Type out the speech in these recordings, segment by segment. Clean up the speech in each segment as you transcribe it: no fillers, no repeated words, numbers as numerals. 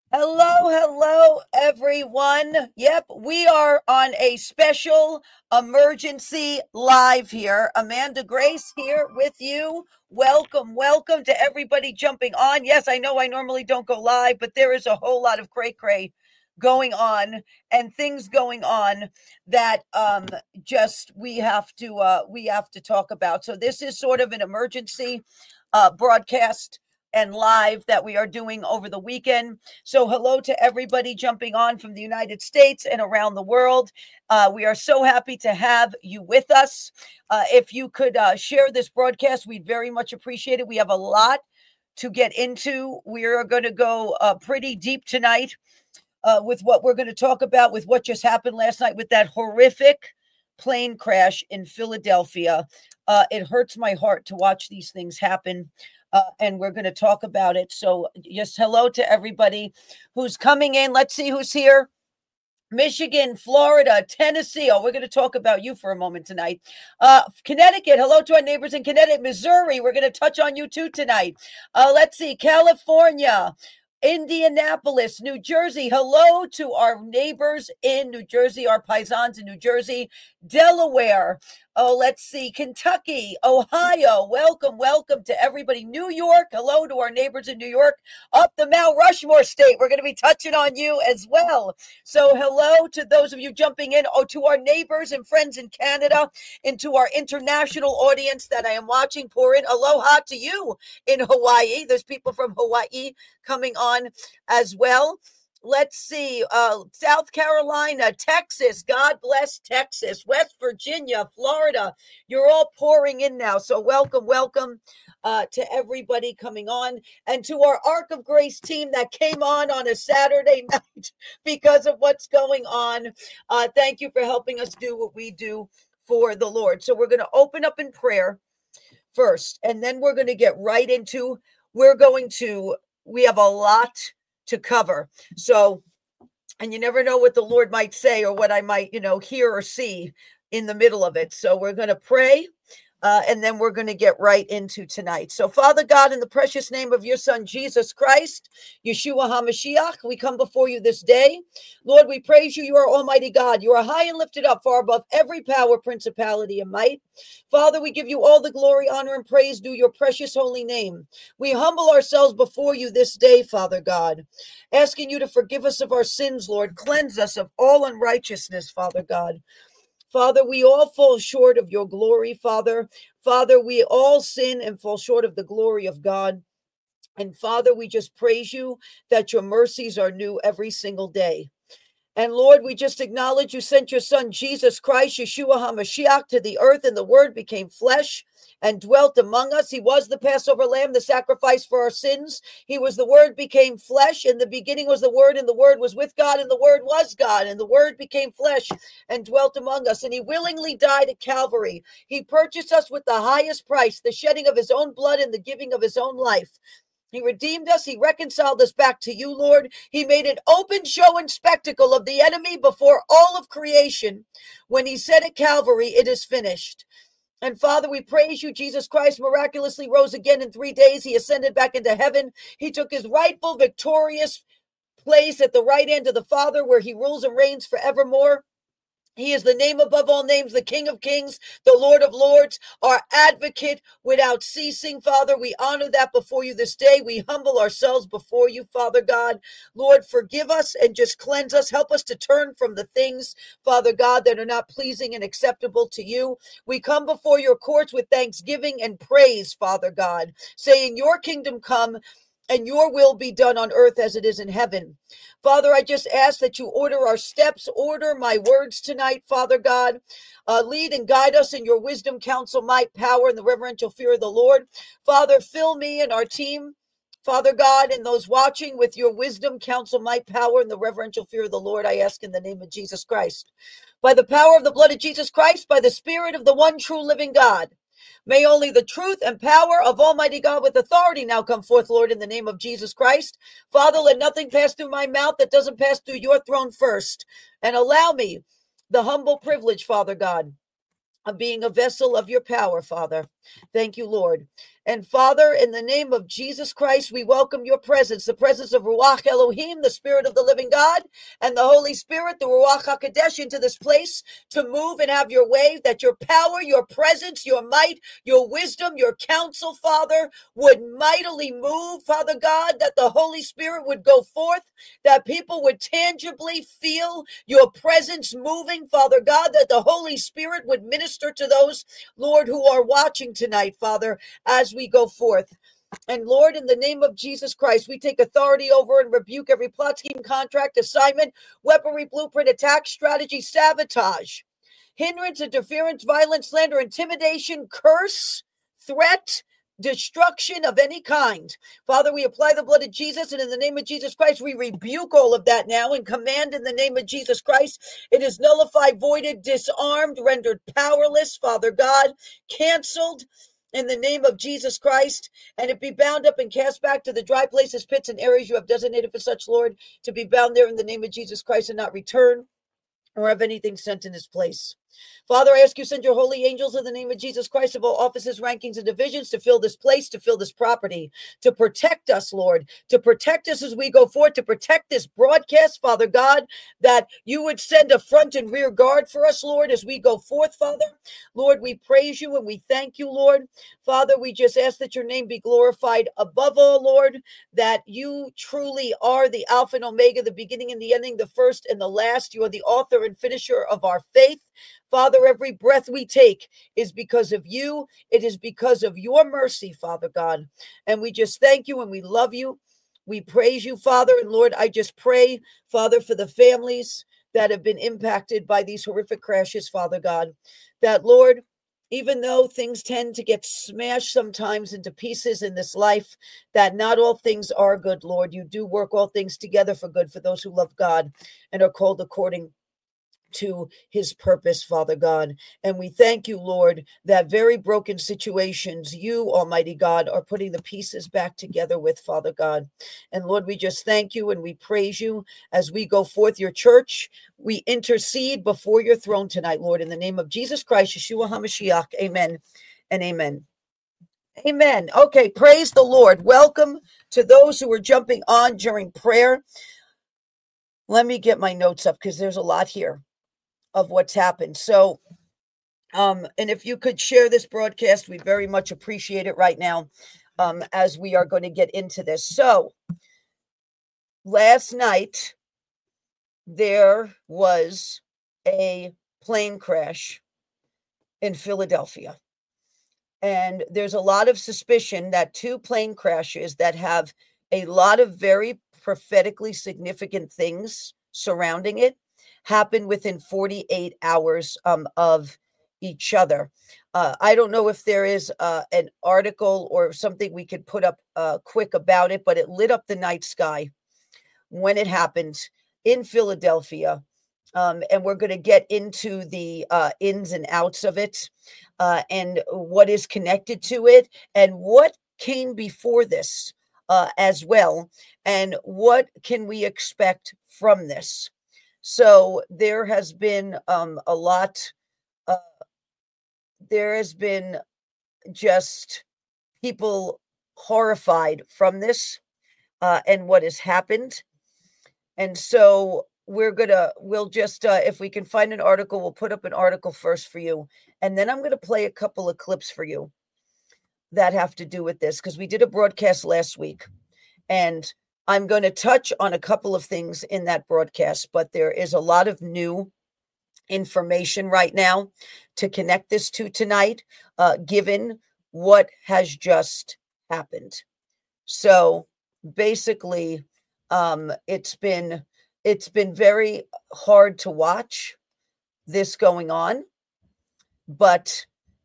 Hello, everyone. Yep, we are on a special emergency live here. Amanda Grace here with you. Welcome to everybody jumping on. Yes, I know I normally don't go live, but there is a whole lot of cray going on and things going on that just we have to talk about. So this is sort of an emergency broadcast and live that we are doing over the weekend. So, hello to everybody jumping on from the United States and around the world. We are so happy to have you with us. If you could share this broadcast, we'd very much appreciate it. We have a lot to get into. We are going to go pretty deep tonight with what we're going to talk about, with what just happened last night with that horrific plane crash in Philadelphia. It hurts my heart to watch these things happen. And we're going to talk about it. So, just hello to everybody who's coming in. Let's see who's here. Michigan, Florida, Tennessee. Oh, we're going to talk about you for a moment tonight. Connecticut. Hello to our neighbors in Connecticut. Missouri. We're going to touch on you too tonight. Let's see. California. Indianapolis, New Jersey. Hello to our neighbors in New Jersey, our paisans in New Jersey. Delaware. Oh, let's see. Kentucky, Ohio. Welcome to everybody. New York. Hello to our neighbors in New York. Up the Mount Rushmore state. We're going to be touching on you as well. So hello to those of you jumping in. Oh, to our neighbors and friends in Canada, and to our international audience that I am watching pour in. Aloha to you in Hawaii. There's people from Hawaii coming on as well. Let's see, South Carolina, Texas, God bless Texas, West Virginia, Florida. You're all pouring in now. So welcome to everybody coming on, and to our Ark of Grace team that came on a Saturday night because of what's going on. Thank you for helping us do what we do for the Lord. So we're going to open up in prayer first, and then we're going to get right into, we have a lot to cover. So, and you never know what the Lord might say or what I might, hear or see in the middle of it. So we're going to pray. And then we're going to get right into tonight. So, Father God, in the precious name of your Son, Jesus Christ, Yeshua HaMashiach, we come before you this day. Lord, we praise you. You are Almighty God. You are high and lifted up, far above every power, principality, and might. Father, we give you all the glory, honor, and praise due your precious holy name. We humble ourselves before you this day, Father God, asking you to forgive us of our sins, Lord. Cleanse us of all unrighteousness, Father God. Father, we all fall short of your glory, Father. Father, we all sin and fall short of the glory of God. And Father, we just praise you that your mercies are new every single day. And Lord, we just acknowledge you sent your Son, Jesus Christ, Yeshua HaMashiach, to the earth, and the Word became flesh and dwelt among us. He was the Passover lamb, the sacrifice for our sins. He was the Word became flesh. In the beginning was the Word, and the Word was with God, and the Word was God. And the Word became flesh and dwelt among us. And he willingly died at Calvary. He purchased us with the highest price, the shedding of his own blood and the giving of his own life. He redeemed us. He reconciled us back to you, Lord. He made an open show and spectacle of the enemy before all of creation when he said at Calvary, it is finished. And Father, we praise you. Jesus Christ miraculously rose again in 3 days. He ascended back into heaven. He took his rightful, victorious place at the right hand of the Father, where he rules and reigns forevermore. He is the name above all names, the King of Kings, the Lord of Lords, our advocate without ceasing. Father, we honor that before you this day. We humble ourselves before you, Father God. Lord, forgive us and just cleanse us. Help us to turn from the things, Father God, that are not pleasing and acceptable to you. We come before your courts with thanksgiving and praise, Father God, saying, your kingdom come and your will be done on earth as it is in heaven. Father, I just ask that you order our steps, order my words tonight, Father God. Lead and guide us in your wisdom, counsel, might, power, and the reverential fear of the Lord. Father, fill me and our team, Father God, and those watching with your wisdom, counsel, might, power, and the reverential fear of the Lord, I ask in the name of Jesus Christ. By the power of the blood of Jesus Christ, by the Spirit of the one true living God, may only the truth and power of Almighty God with authority now come forth, Lord, in the name of Jesus Christ. Father, let nothing pass through my mouth that doesn't pass through your throne first. And allow me the humble privilege, Father God, of being a vessel of your power, Father. Thank you, Lord. And Father, in the name of Jesus Christ, we welcome your presence, the presence of Ruach Elohim, the Spirit of the living God, and the Holy Spirit, the Ruach HaKodesh, into this place to move and have your way, that your power, your presence, your might, your wisdom, your counsel, Father, would mightily move, Father God, that the Holy Spirit would go forth, that people would tangibly feel your presence moving, Father God, that the Holy Spirit would minister to those, Lord, who are watching tonight, Father, as we go forth. And Lord, in the name of Jesus Christ, we take authority over and rebuke every plot, scheme, contract, assignment, weaponry, blueprint, attack, strategy, sabotage, hindrance, interference, violence, slander, intimidation, curse, threat, destruction of any kind. Father, we apply the blood of Jesus, and in the name of Jesus Christ, we rebuke all of that now and command in the name of Jesus Christ. It is nullified, voided, disarmed, rendered powerless, Father God, canceled in the name of Jesus Christ, and it be bound up and cast back to the dry places, pits, and areas you have designated for such, Lord, to be bound there in the name of Jesus Christ and not return or have anything sent in his place. Father, I ask you send your holy angels in the name of Jesus Christ of all offices, rankings, and divisions to fill this place, to fill this property, to protect us, Lord, to protect us as we go forward, to protect this broadcast, Father God, that you would send a front and rear guard for us, Lord, as we go forth, Father. Lord, we praise you and we thank you, Lord. Father, we just ask that your name be glorified above all, Lord, that you truly are the Alpha and Omega, the beginning and the ending, the first and the last. You are the author and finisher of our faith. Father, every breath we take is because of you. It is because of your mercy, Father God. And we just thank you and we love you. We praise you, Father. And Lord, I just pray, Father, for the families that have been impacted by these horrific crashes, Father God, that, Lord, even though things tend to get smashed sometimes into pieces in this life, that not all things are good, Lord. You do work all things together for good for those who love God and are called according to his purpose, Father God. And we thank you, Lord, that very broken situations, you, Almighty God, are putting the pieces back together with, Father God. And Lord, we just thank you and we praise you as we go forth your church. We intercede before your throne tonight, Lord, in the name of Jesus Christ, Yeshua HaMashiach. Amen and amen. Amen. Okay, praise the Lord. Welcome to those who are jumping on during prayer. Let me get my notes up because there's a lot here of what's happened. So, and if you could share this broadcast, we very much appreciate it right now, as we are going to get into this. So, last night, there was a plane crash in Philadelphia. And there's a lot of suspicion that two plane crashes that have a lot of very prophetically significant things surrounding it happened within 48 hours of each other. I don't know if there is an article or something we could put up quick about it, but it lit up the night sky when it happened in Philadelphia. And we're going to get into the ins and outs of it and what is connected to it and what came before this as well. And what can we expect from this? So there has been a lot. There has been just people horrified from this and what has happened. And so we'll just, if we can find an article, we'll put up an article first for you. And then I'm going to play a couple of clips for you that have to do with this, because we did a broadcast last week. And I'm going to touch on a couple of things in that broadcast, but there is a lot of new information right now to connect this to tonight, given what has just happened. So basically, it's been very hard to watch this going on, but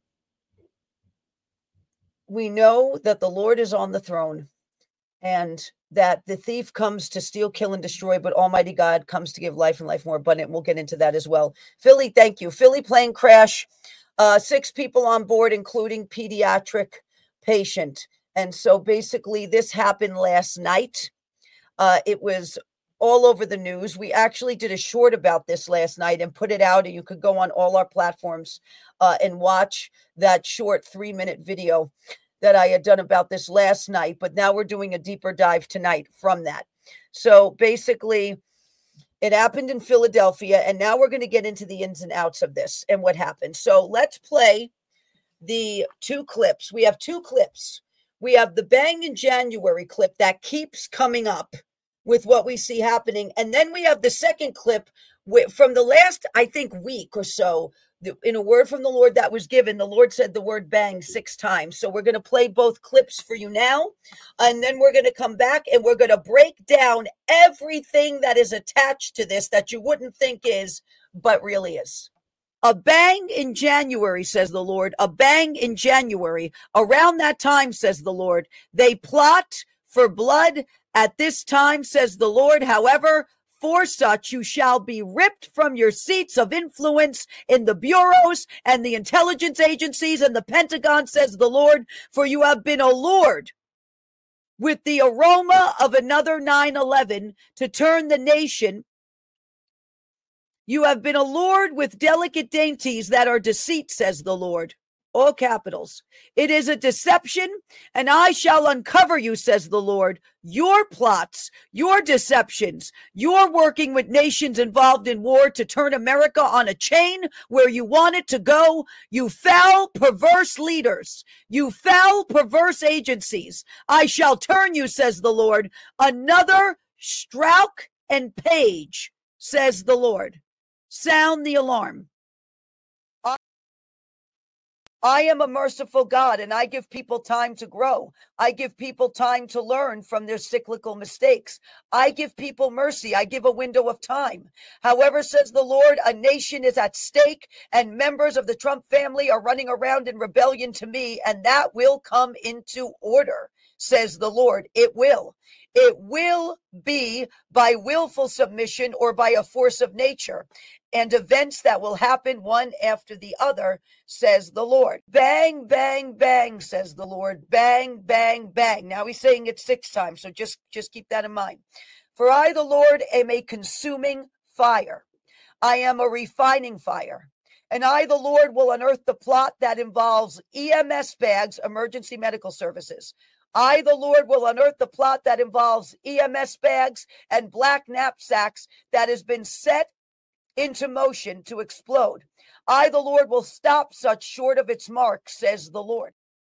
we know that the Lord is on the throne and that the thief comes to steal, kill, and destroy, but Almighty God comes to give life and life more abundant. We'll get into that as well. Philly, thank you. Philly plane crash, 6 people on board, including pediatric patient. And so basically this happened last night. It was all over the news. We actually did a short about this last night and put it out, and you could go on all our platforms and watch that short 3-minute video that I had done about this last night. But now we're doing a deeper dive tonight from that. So basically, it happened in Philadelphia, and now we're going to get into the ins and outs of this and what happened. So let's play the 2 clips. We have 2 clips. We have the Bang in January clip that keeps coming up with what we see happening. And then we have the second clip from the last, I think, week or so. In a word from the Lord that was given, the Lord said the word bang 6 times. So we're going to play both clips for you now. And then we're going to come back and we're going to break down everything that is attached to this that you wouldn't think is, but really is. A bang in January, says the Lord. A bang in January. Around that time, says the Lord, they plot for blood. At this time, says the Lord, however, for such you shall be ripped from your seats of influence in the bureaus and the intelligence agencies and the Pentagon, says the Lord, for you have been allured with the aroma of another 9/11 to turn the nation. You have been allured with delicate dainties that are deceit, says the Lord. All capitals. It is a deception, and I shall uncover you, says the Lord. Your plots, your deceptions, you're working with nations involved in war to turn America on a chain where you want it to go. You foul, perverse leaders. You foul, perverse agencies. I shall turn you, says the Lord. Another Strzok and Page, says the Lord. Sound the alarm. I am a merciful God, and I give people time to grow. I give people time to learn from their cyclical mistakes. I give people mercy. I give a window of time. However, says the Lord, a nation is at stake, and members of the Trump family are running around in rebellion to me, and that will come into order, says the Lord. It will. It will be by willful submission or by a force of nature, and events that will happen one after the other, says the Lord. Bang, bang, bang, says the Lord. Bang, bang, bang. Now he's saying it 6 times, so just keep that in mind. For I, the Lord, am a consuming fire. I am a refining fire. And I, the Lord, will unearth the plot that involves EMS bags, emergency medical services. I, the Lord, will unearth the plot that involves EMS bags and black knapsacks that has been set into motion to explode. I, the Lord, will stop such short of its mark, says the Lord.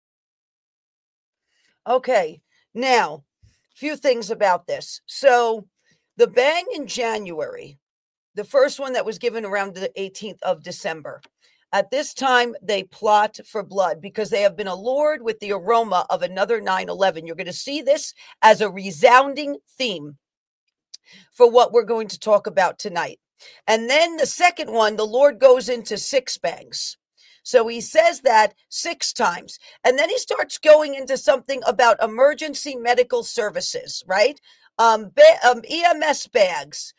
Okay, now, a few things about this. So, the bang in January, the first one that was given around the 18th of December. At this time, they plot for blood because they have been allured with the aroma of another 9/11. You're going to see this as a resounding theme for what we're going to talk about tonight. And then the second one, the Lord goes into 6 bangs. So he says that 6 times. And then he starts going into something about emergency medical services, right? EMS bags,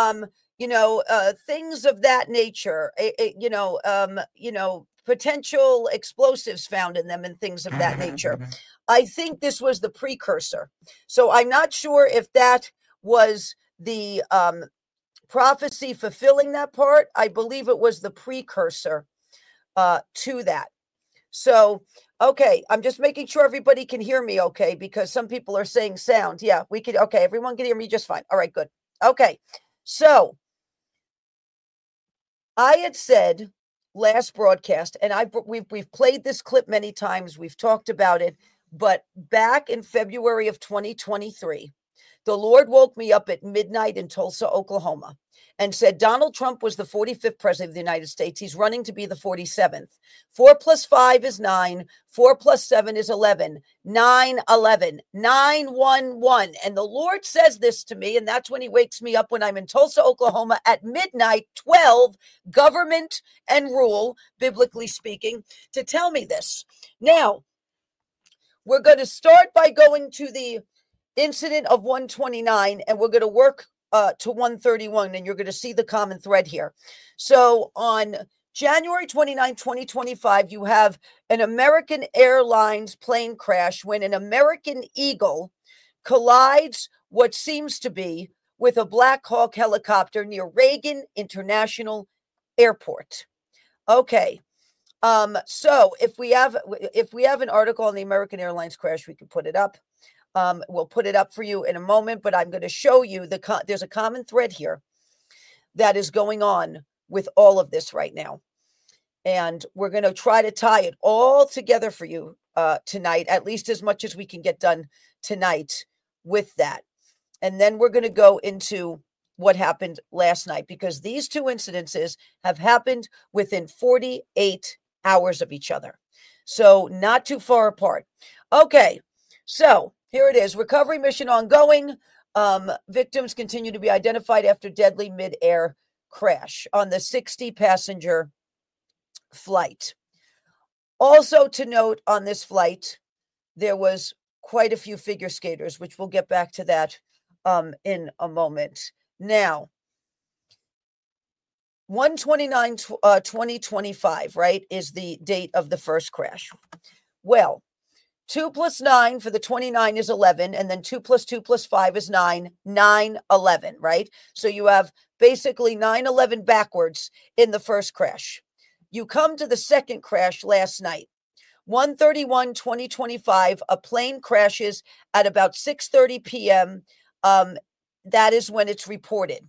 things of that nature, potential explosives found in them and things of that nature. I think this was the precursor. So I'm not sure if that was the prophecy fulfilling that part. I believe it was the precursor to that. So, okay, I'm just making sure everybody can hear me okay, because some people are saying sound. Yeah, we could. Okay, everyone can hear me just fine. All right, good. Okay, so I had said last broadcast, and we've played this clip many times. We've talked about it, but back in February of 2023, the Lord woke me up at midnight in Tulsa, Oklahoma, and said Donald Trump was the 45th president of the United States. He's running to be the 47th. 4 + 5 is 9. 4 + 7 is 11. 9/11. 9/11. And the Lord says this to me, and that's when he wakes me up when I'm in Tulsa, Oklahoma at midnight, 12, government and rule, biblically speaking, to tell me this. Now, we're going to start by going to the incident of 129, and we're going to work to 131, and you're going to see the common thread here. So on January 29, 2025, you have an American Airlines plane crash when an American Eagle collides what seems to be with a Black Hawk helicopter near Reagan International Airport. Okay. So if we have an article on the American Airlines crash, we can put it up. We'll put it up for you in a moment, but I'm going to show you there's a common thread here that is going on with all of this right now. And we're going to try to tie it all together for you tonight, at least as much as we can get done tonight with that. And then we're going to go into what happened last night, because these two incidences have happened within 48 hours of each other. So not too far apart. Okay, so here it is. Recovery mission ongoing. Victims continue to be identified after deadly mid-air crash on the 60-passenger flight. Also to note on this flight, there was quite a few figure skaters, which we'll get back to that in a moment. Now, 1/29/2025, right, is the date of the first crash. Well, 2 + 9 for the 29 is 11, and then 2 + 2 + 5 is 9, 9/11, right? So you have basically 9/11 backwards in the first crash. You come to the second crash last night. 1/31/2025, a plane crashes at about 6:30 p.m. That is when it's reported.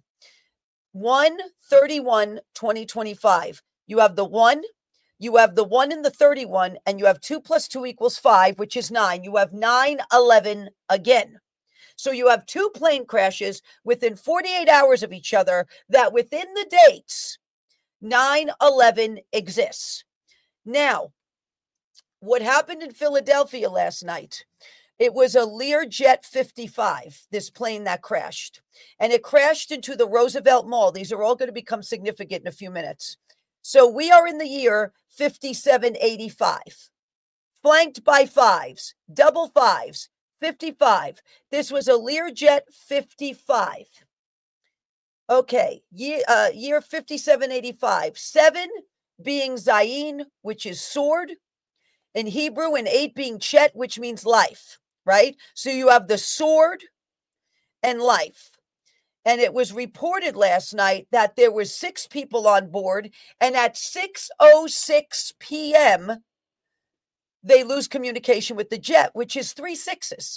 1/31/2025. You have the 1, you have the 1 in the 31, and you have 2 + 2 = 5, which is 9. You have 9/11 again. So you have two plane crashes within 48 hours of each other that within the dates, 9/11 exists. Now, what happened in Philadelphia last night? It was a Learjet 55, this plane that crashed, and it crashed into the Roosevelt Mall. These are all going to become significant in a few minutes. So we are in the year 5785, flanked by fives, double fives, 55. This was a Learjet 55. Okay, year 5785, 7 being Zayin, which is sword in Hebrew, and 8 being Chet, which means life. Right? So you have the sword and life. And it was reported last night that there were 6 people on board, and at 6:06 p.m., they lose communication with the jet, which is 3 6s,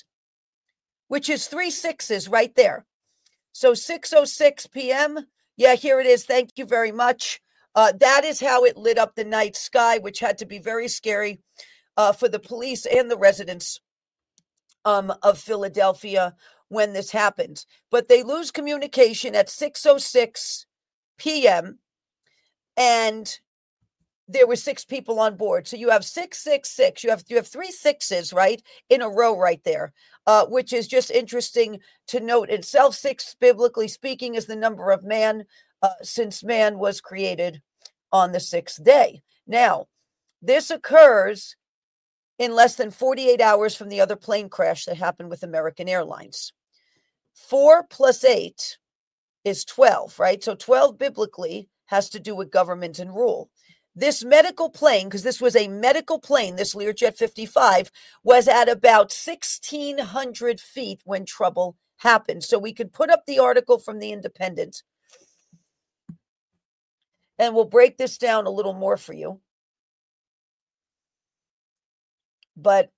right there. So 6:06 p.m., yeah, here it is. Thank you very much. That is how it lit up the night sky, which had to be very scary for the police and the residents of Philadelphia when this happens. But they lose communication at 6:06 p.m. and there were 6 people on board. So you have 666. You have 3 6s, right, in a row right there, which is just interesting to note itself. 6, biblically speaking, is the number of man since man was created on the 6th day. Now, this occurs in less than 48 hours from the other plane crash that happened with American Airlines. 4 + 8 is 12, right? So 12 biblically has to do with government and rule. This medical plane, because this was a medical plane, this Learjet 55, was at about 1,600 feet when trouble happened. So we could put up the article from the Independent, and we'll break this down a little more for you. But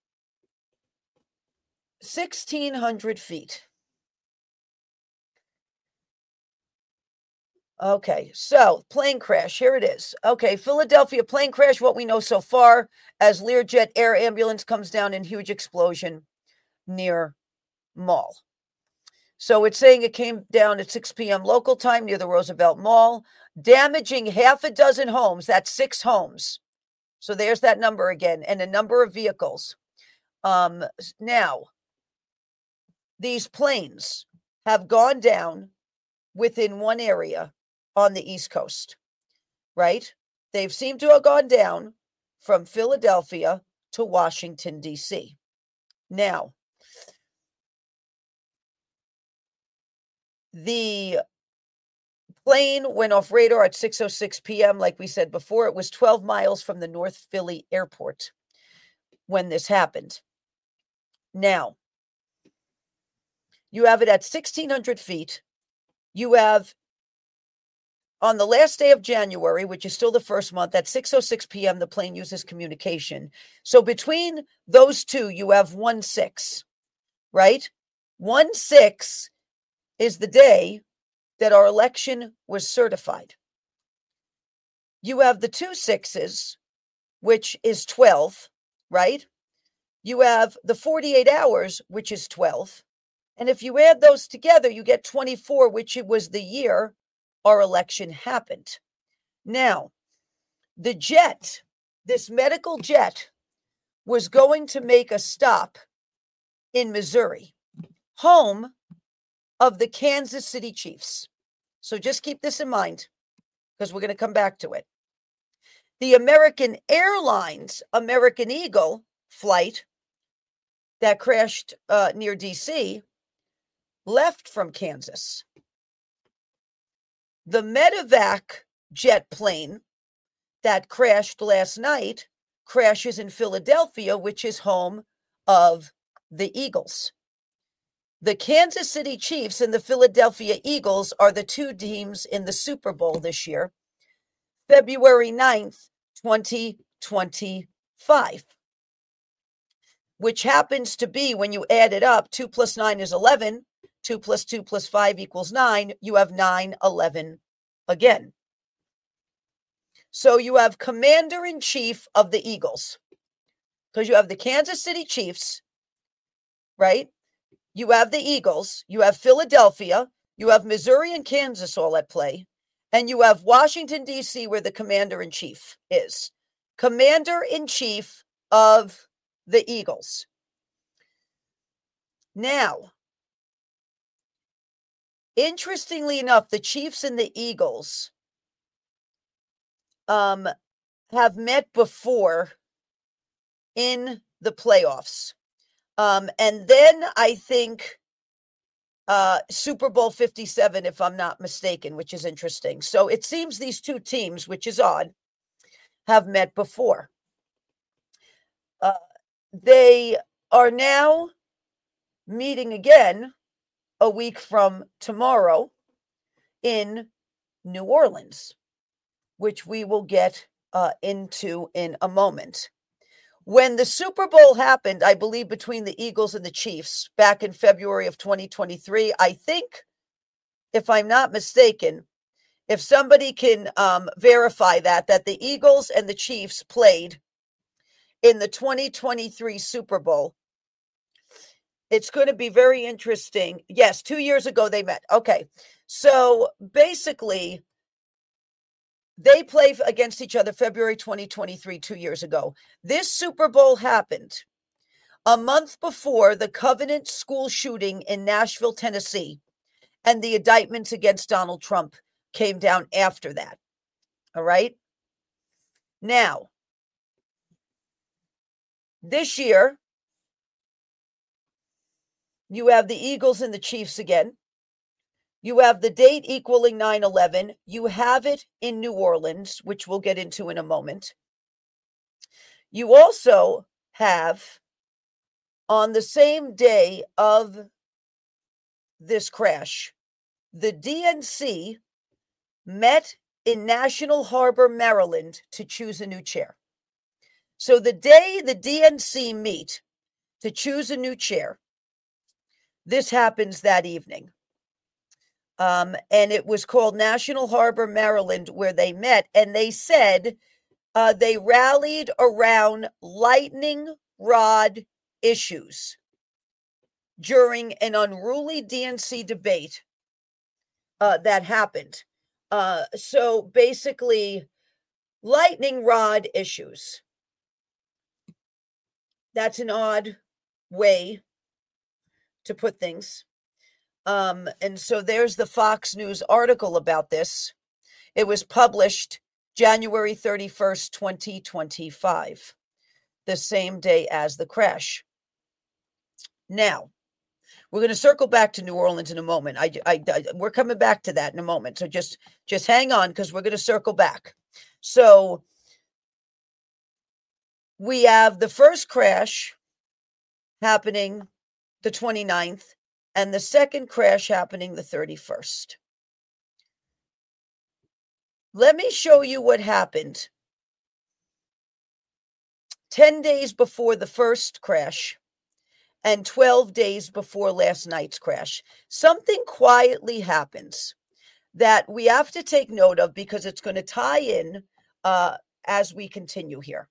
1,600 feet. Okay, so plane crash, here it is. Okay, Philadelphia plane crash, what we know so far, as Learjet air ambulance comes down in huge explosion near Mall. So it's saying it came down at 6 p.m. local time near the Roosevelt Mall, damaging half a dozen homes. That's 6 homes. So there's that number again, and a number of vehicles. Now, these planes have gone down within one area on the East Coast, right? They've seemed to have gone down from Philadelphia to Washington, D.C. Now, the plane went off radar at 6:06 p.m. Like we said before, it was 12 miles from the North Philly airport when this happened. Now, you have it at 1,600 feet, you have on the last day of January, which is still the first month, at 6:06 p.m., the plane uses communication. So between those two, you have 1/6, right? 1/6 is the day that our election was certified. You have the 2 6s, which is 12, right? You have the 48 hours, which is 12. And if you add those together, you get 24, which it was the year our election happened. Now, the jet, this medical jet, was going to make a stop in Missouri, home of the Kansas City Chiefs. So just keep this in mind because we're going to come back to it. The American Airlines American Eagle flight that crashed near D.C. left from Kansas. The Medevac jet plane that crashed last night crashes in Philadelphia, which is home of the Eagles. The Kansas City Chiefs and the Philadelphia Eagles are the two teams in the Super Bowl this year, February 9th, 2025, which happens to be, when you add it up, 2 plus 9 is 11, 2 plus 2 plus 5 equals 9. You have 9/11 again. So you have commander-in-chief of the Eagles, because you have the Kansas City Chiefs, right? You have the Eagles, you have Philadelphia, you have Missouri and Kansas all at play, and you have Washington, D.C., where the commander-in-chief is. Commander-in-chief of the Eagles. Now, interestingly enough, the Chiefs and the Eagles have met before in the playoffs. And then I think Super Bowl 57, if I'm not mistaken, which is interesting. So it seems these two teams, which is odd, have met before. They are now meeting again a week from tomorrow in New Orleans, which we will get into in a moment. When the Super Bowl happened, I believe between the Eagles and the Chiefs back in February of 2023, I think, if I'm not mistaken, if somebody can verify that the Eagles and the Chiefs played in the 2023 Super Bowl, it's going to be very interesting. Yes, 2 years ago they met. Okay, so basically, they play against each other February 2023, 2 years ago. This Super Bowl happened a month before the Covenant school shooting in Nashville, Tennessee, and the indictments against Donald Trump came down after that. All right? Now, this year, you have the Eagles and the Chiefs again. You have the date equaling 9/11. You have it in New Orleans, which we'll get into in a moment. You also have, on the same day of this crash, the DNC met in National Harbor, Maryland, to choose a new chair. So the day the DNC meet to choose a new chair, this happens that evening. And it was called National Harbor, Maryland, where they met. And they said they rallied around lightning rod issues during an unruly DNC debate that happened. So basically, lightning rod issues. That's an odd way to put things. And so there's the Fox News article about this. It was published January 31st, 2025, the same day as the crash. Now, we're going to circle back to New Orleans in a moment. We're coming back to that in a moment. So just hang on, because we're going to circle back. So we have the first crash happening the 29th and the second crash happening the 31st. Let me show you what happened 10 days before the first crash and 12 days before last night's crash. Something quietly happens that we have to take note of because it's going to tie in as we continue here.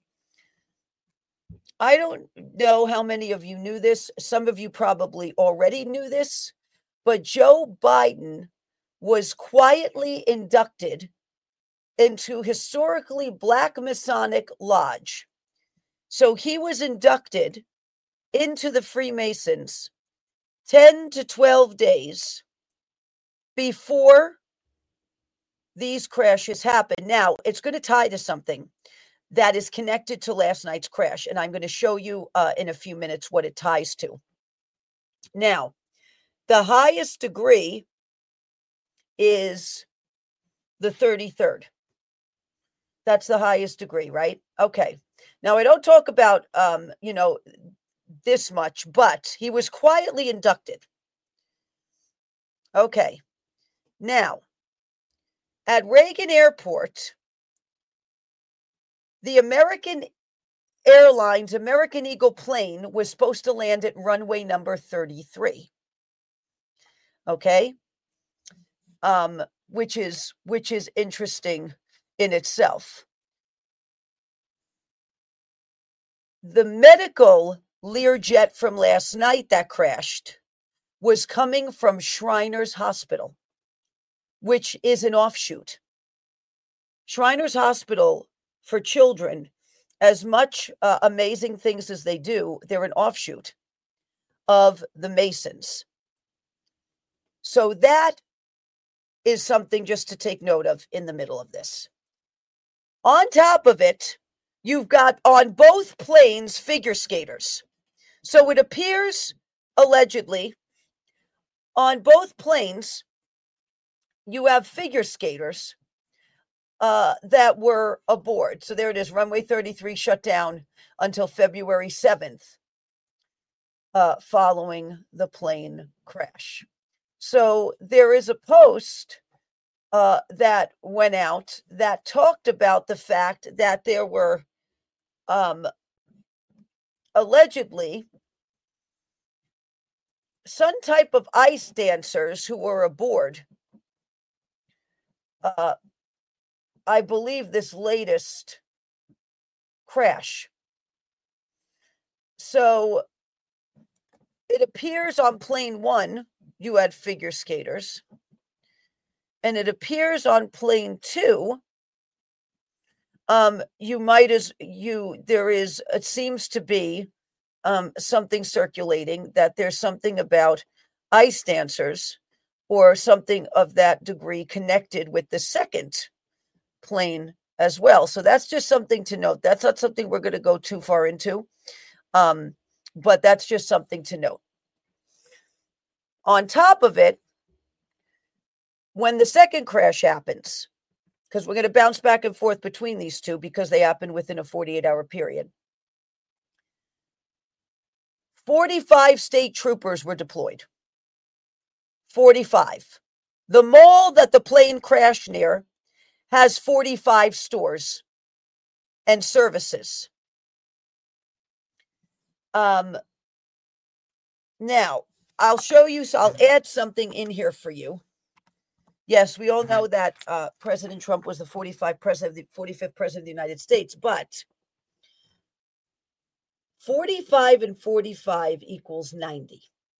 I don't know how many of you knew this. Some of you probably already knew this, but Joe Biden was quietly inducted into historically Black Masonic Lodge. So he was inducted into the Freemasons 10 to 12 days before these crashes happened. Now, it's going to tie to something that is connected to last night's crash, and I'm going to show you in a few minutes what it ties to. Now, the highest degree is the 33rd. That's the highest degree, right? Okay. Now, I don't talk about, this much, but he was quietly inducted. Okay. Now, at Reagan Airport, the American Airlines American Eagle plane was supposed to land at runway number 33. Okay. Which is interesting in itself. The medical Learjet from last night that crashed was coming from Shriners Hospital, which is an offshoot. Shriners Hospital for children, as much amazing things as they do, they're an offshoot of the Masons. So that is something just to take note of in the middle of this. On top of it, you've got on both planes figure skaters. So it appears, allegedly, on both planes, you have figure skaters that were aboard. So there it is, runway 33 shut down until February 7th, following the plane crash. So there is a post that went out that talked about the fact that there were allegedly some type of ice dancers who were aboard. I believe this latest crash. So it appears on plane 1, you had figure skaters. And it appears on plane 2, it seems to be something circulating that there's something about ice dancers or something of that degree connected with the second plane as well. So that's just something to note. That's not something we're going to go too far into, but that's just something to note. On top of it, when the second crash happens, because we're going to bounce back and forth between these two because they happen within a 48-hour period, 45 state troopers were deployed. 45. The mall that the plane crashed near has 45 stores and services. Now, I'll show you, so I'll add something in here for you. Yes, we all know that President Trump was the 45th president of the United States, but 45 and 45 equals 90.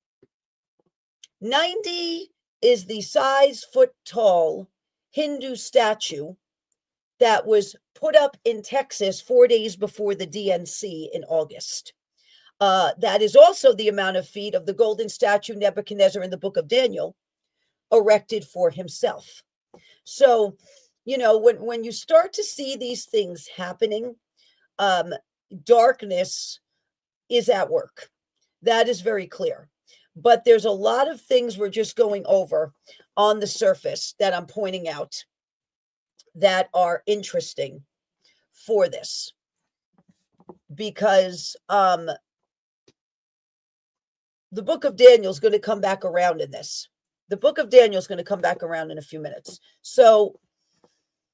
90 is the size foot tall Hindu statue that was put up in Texas 4 days before the DNC in August. That is also the amount of feet of the golden statue Nebuchadnezzar in the book of Daniel erected for himself. So, when you start to see these things happening, darkness is at work. That is very clear. But there's a lot of things we're just going over on the surface that I'm pointing out that are interesting for this. Because the book of Daniel is going to come back around in this. The book of Daniel is going to come back around in a few minutes. So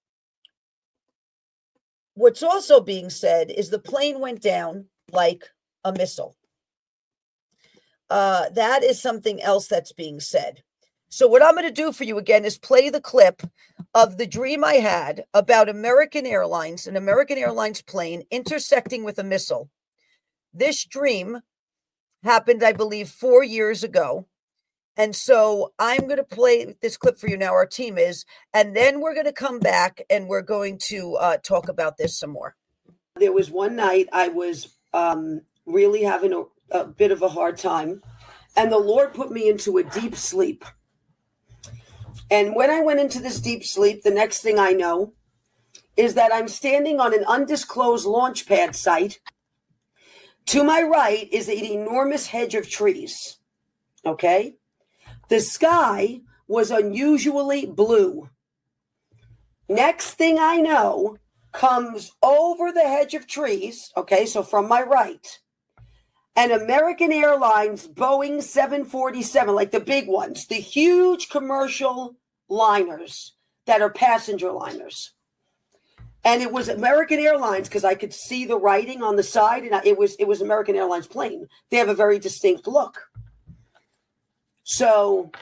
what's also being said is the plane went down like a missile. That is something else that's being said. So what I'm going to do for you again is play the clip of the dream I had about American Airlines, an American Airlines plane intersecting with a missile. This dream happened, I believe, 4 years ago. And so I'm going to play this clip for you now, our team is, and then we're going to come back and we're going to talk about this some more. There was one night I was really having a bit of a hard time, and the Lord put me into a deep sleep. And when I went into this deep sleep, the next thing I know is that I'm standing on an undisclosed launch pad site. To my right is an enormous hedge of trees. Okay? The sky was unusually blue. Next thing I know comes over the hedge of trees, okay, so from my right, an American Airlines Boeing 747, like the big ones, the huge commercial liners that are passenger liners. And it was American Airlines because I could see the writing on the side, and it was American Airlines plane. They have a very distinct look. So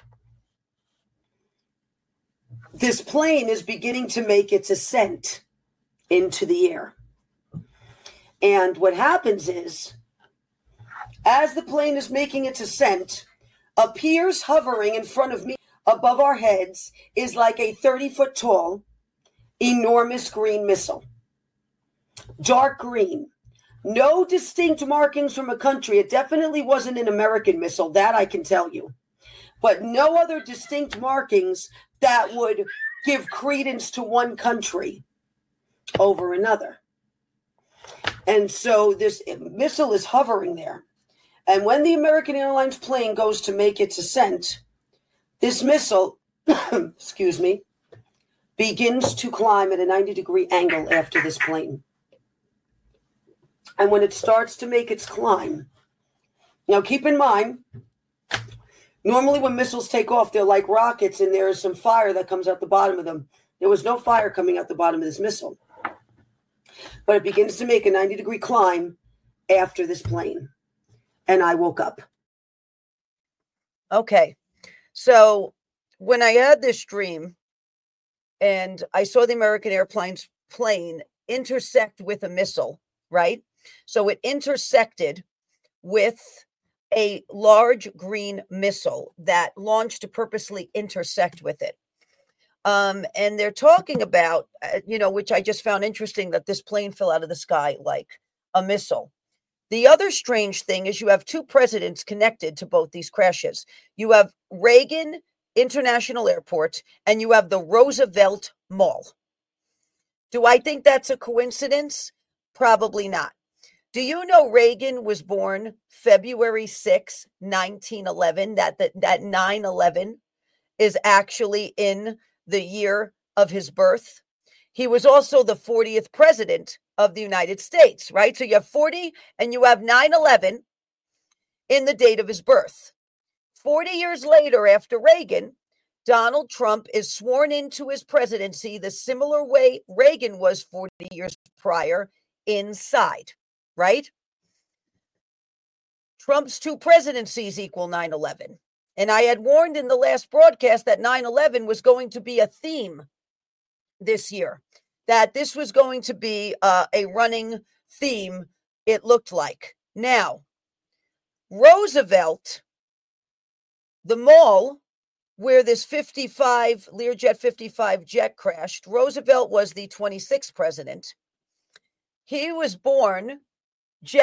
this plane is beginning to make its ascent into the air. And what happens is, as the plane is making its ascent, appears hovering in front of me above our heads is like a 30-foot tall, enormous green missile. Dark green. No distinct markings from a country. It definitely wasn't an American missile, that I can tell you. But no other distinct markings that would give credence to one country over another. And so this missile is hovering there. And when the American Airlines plane goes to make its ascent, this missile, excuse me, begins to climb at a 90-degree angle after this plane. And when it starts to make its climb, now keep in mind, normally when missiles take off, they're like rockets and there is some fire that comes out the bottom of them. There was no fire coming out the bottom of this missile. But it begins to make a 90-degree climb after this plane. And I woke up. Okay. So when I had this dream and I saw the American Airlines plane intersect with a missile, right? So it intersected with a large green missile that launched to purposely intersect with it. And they're talking about, which I just found interesting, that this plane fell out of the sky like a missile. The other strange thing is you have two presidents connected to both these crashes. You have Reagan International Airport and you have the Roosevelt Mall. Do I think that's a coincidence? Probably not. Do you know Reagan was born February 6, 1911? That 9/11 is actually in the year of his birth. He was also the 40th president of the United States, right? So you have 40 and you have 9/11 in the date of his birth. 40 years later, after Reagan, Donald Trump is sworn into his presidency the similar way Reagan was 40 years prior, inside, right? Trump's two presidencies equal 9/11. And I had warned in the last broadcast that 9/11 was going to be a theme this year, that this was going to be a running theme, it looked like. Now, Roosevelt, the mall where this Learjet 55 jet crashed, Roosevelt was the 26th president. He was born he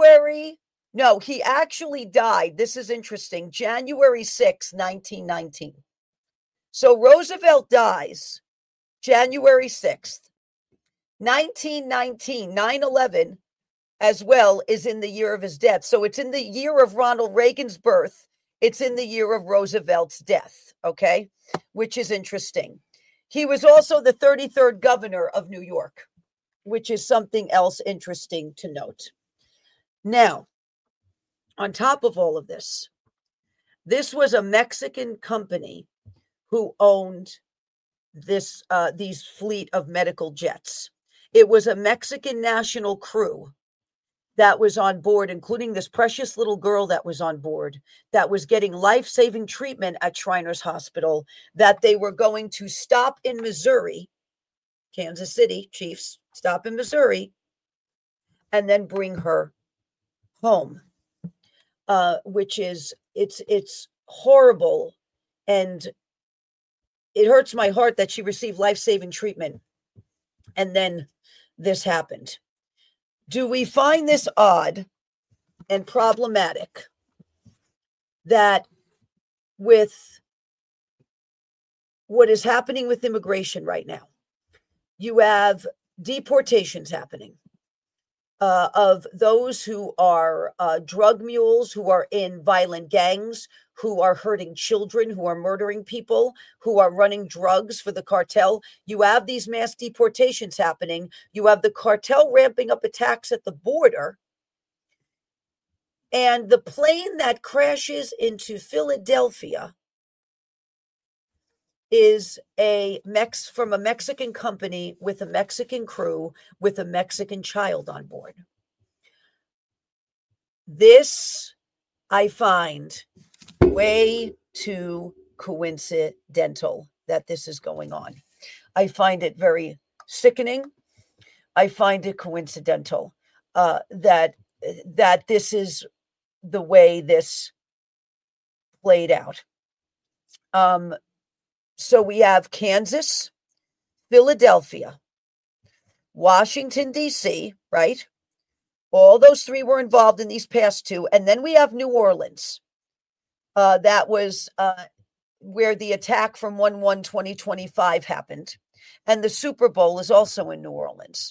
actually died, this is interesting, January 6, 1919. So Roosevelt dies January 6th. 1919, 9/11 as well is in the year of his death. So it's in the year of Ronald Reagan's birth. It's in the year of Roosevelt's death, okay? Which is interesting. He was also the 33rd governor of New York, which is something else interesting to note. Now, on top of all of this, this was a Mexican company who owned these fleet of medical jets. it was a Mexican national crew that was on board, including this precious little girl that was on board, that was getting life-saving treatment at Shriners Hospital, that they were going to stop in Missouri, Kansas City Chiefs, stop in Missouri, and then bring her home, which is, it's horrible. And it hurts my heart that she received life-saving treatment. And then this happened. Do we find this odd and problematic that with what is happening with immigration right now, you have deportations happening of those who are drug mules, who are in violent gangs, who are hurting children, who are murdering people, who are running drugs for the cartel? You have these mass deportations happening. You have the cartel ramping up attacks at the border. And the plane that crashes into Philadelphia is from a Mexican company with a Mexican crew with a Mexican child on board. This I find way too coincidental that this is going on. I find it very sickening. I find it coincidental that this is the way this played out. So we have Kansas, Philadelphia, Washington, D.C., right? All those three were involved in these past two. And then we have New Orleans. That was where the attack from 1/1/2025 happened. And the Super Bowl is also in New Orleans.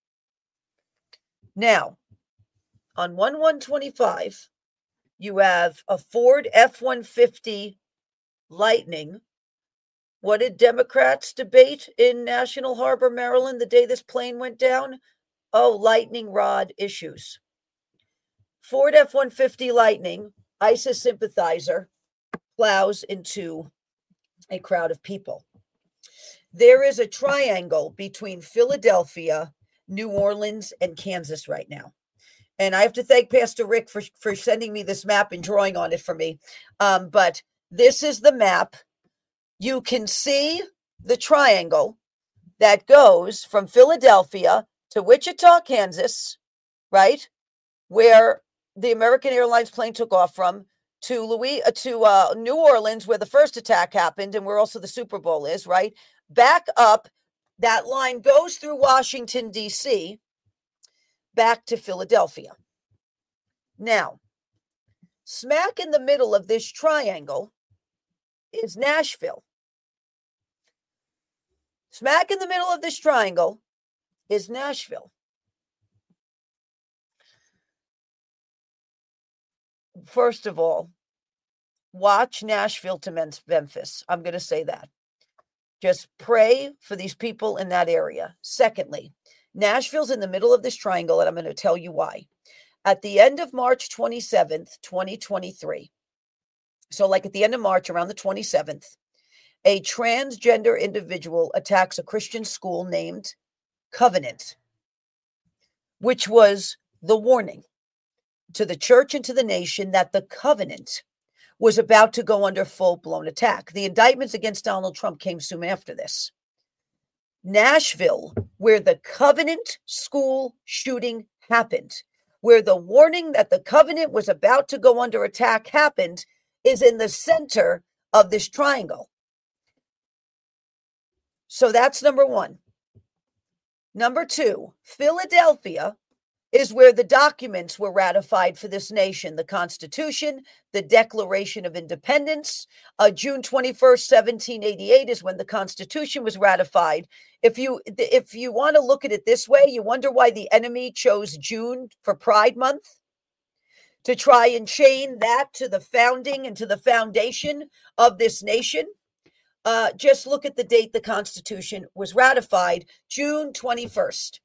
Now, on 1/1/25, you have a Ford F-150 Lightning. What did Democrats debate in National Harbor, Maryland, the day this plane went down? Oh, lightning rod issues. Ford F-150 Lightning, ISIS sympathizer, plows into a crowd of people. There is a triangle between Philadelphia, New Orleans, and Kansas right now. And I have to thank Pastor Rick for sending me this map and drawing on it for me. But this is the map. You can see the triangle that goes from Philadelphia to Wichita, Kansas, right, where the American Airlines plane took off from, to New Orleans, where the first attack happened and where also the Super Bowl is, right? Back up, that line goes through Washington, D.C., back to Philadelphia. Now, smack in the middle of this triangle is Nashville. Smack in the middle of this triangle is Nashville. First of all, watch Nashville to Memphis. I'm going to say that. Just pray for these people in that area. Secondly, Nashville's in the middle of this triangle, and I'm going to tell you why. At the end of March 27th, 2023, so like at the end of March, around the 27th, a transgender individual attacks a Christian school named Covenant, which was the warning to the church and to the nation that the Covenant was about to go under full-blown attack. The indictments against Donald Trump came soon after this. Nashville, where the Covenant school shooting happened, where the warning that the Covenant was about to go under attack happened, is in the center of this triangle. So that's number one. Number two, Philadelphia is where the documents were ratified for this nation. The Constitution, the Declaration of Independence. June 21st, 1788 is when the Constitution was ratified. If you want to look at it this way, you wonder why the enemy chose June for Pride Month, to try and chain that to the founding and to the foundation of this nation. Just look at the date the Constitution was ratified, June 21st.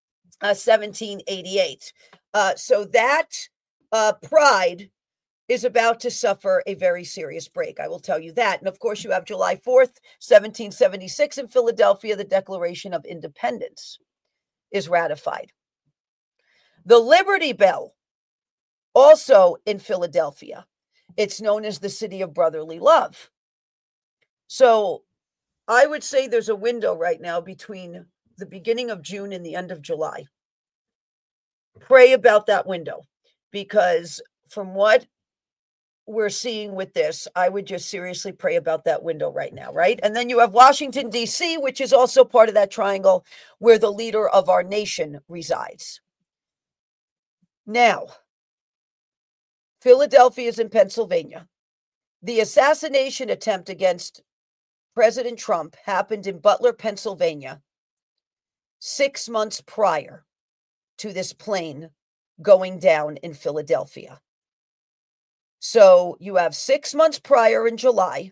1788. So that pride is about to suffer a very serious break. I will tell you that. And of course, you have July 4th, 1776 in Philadelphia, the Declaration of Independence. is ratified. The Liberty Bell, also in Philadelphia. It's known as the City of Brotherly Love. So I would say there's a window right now between the beginning of June and the end of July. Pray about that window, because from what we're seeing with this, I would just seriously pray about that window right now, right? And then you have Washington, D.C., which is also part of that triangle where the leader of our nation resides. Now, Philadelphia is in Pennsylvania. The assassination attempt against President Trump happened in Butler, Pennsylvania, 6 months prior to this plane going down in Philadelphia. So you have 6 months prior in July,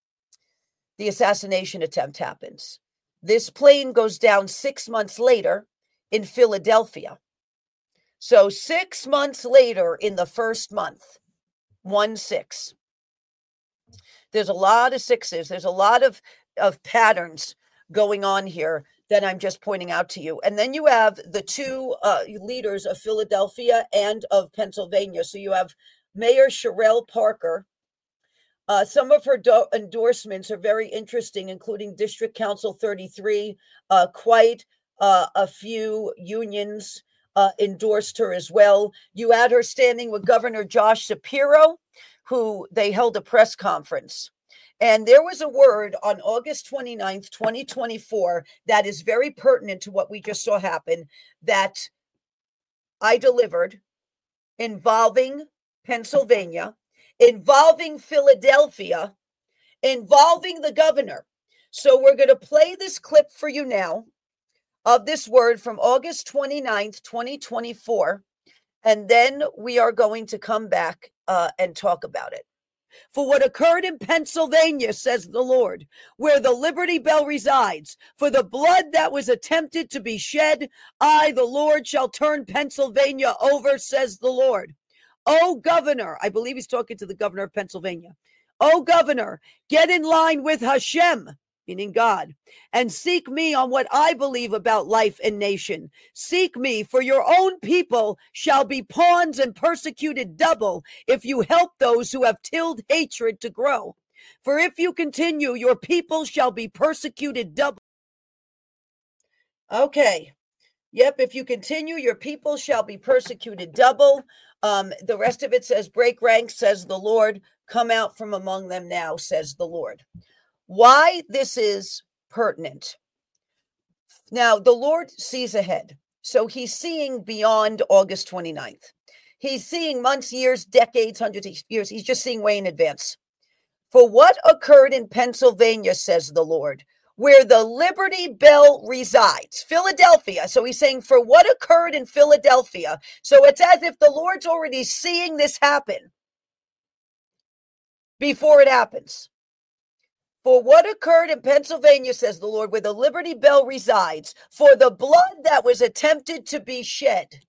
the assassination attempt happens. This plane goes down 6 months later in Philadelphia. So 6 months later in the first month, 1-6. There's a lot of sixes. There's a lot of patterns going on here that I'm just pointing out to you. And then you have the two leaders of Philadelphia and of Pennsylvania. So you have Mayor Sherelle Parker. Some of her endorsements are very interesting, including District Council 33. Quite a few unions endorsed her as well. You add her standing with Governor Josh Shapiro, who they held a press conference. And there was a word on August 29th, 2024, that is very pertinent to what we just saw happen, that I delivered, involving Pennsylvania, involving Philadelphia, involving the governor. So we're going to play this clip for you now of this word from August 29th, 2024. And then we are going to come back and talk about it. For what occurred in Pennsylvania, says the Lord, where the Liberty Bell resides, for the blood that was attempted to be shed, I, the Lord, shall turn Pennsylvania over, says the Lord. Oh, governor, I believe he's talking to the governor of Pennsylvania. Oh, governor, get in line with Hashem, meaning God, and seek me on what I believe about life and nation. Seek me, for your own people shall be pawns and persecuted double if you help those who have tilled hatred to grow. For if you continue, your people shall be persecuted double. Okay. Yep, if you continue, your people shall be persecuted double. The rest of it says, break ranks, says the Lord. Come out from among them now, says the Lord. Why this is pertinent. Now, the Lord sees ahead. So he's seeing beyond August 29th. He's seeing months, years, decades, hundreds of years. He's just seeing way in advance. For what occurred in Pennsylvania, says the Lord, where the Liberty Bell resides, Philadelphia. So he's saying for what occurred in Philadelphia. So it's as if the Lord's already seeing this happen before it happens. For what occurred in Pennsylvania, says the Lord, where the Liberty Bell resides, for the blood that was attempted to be shed,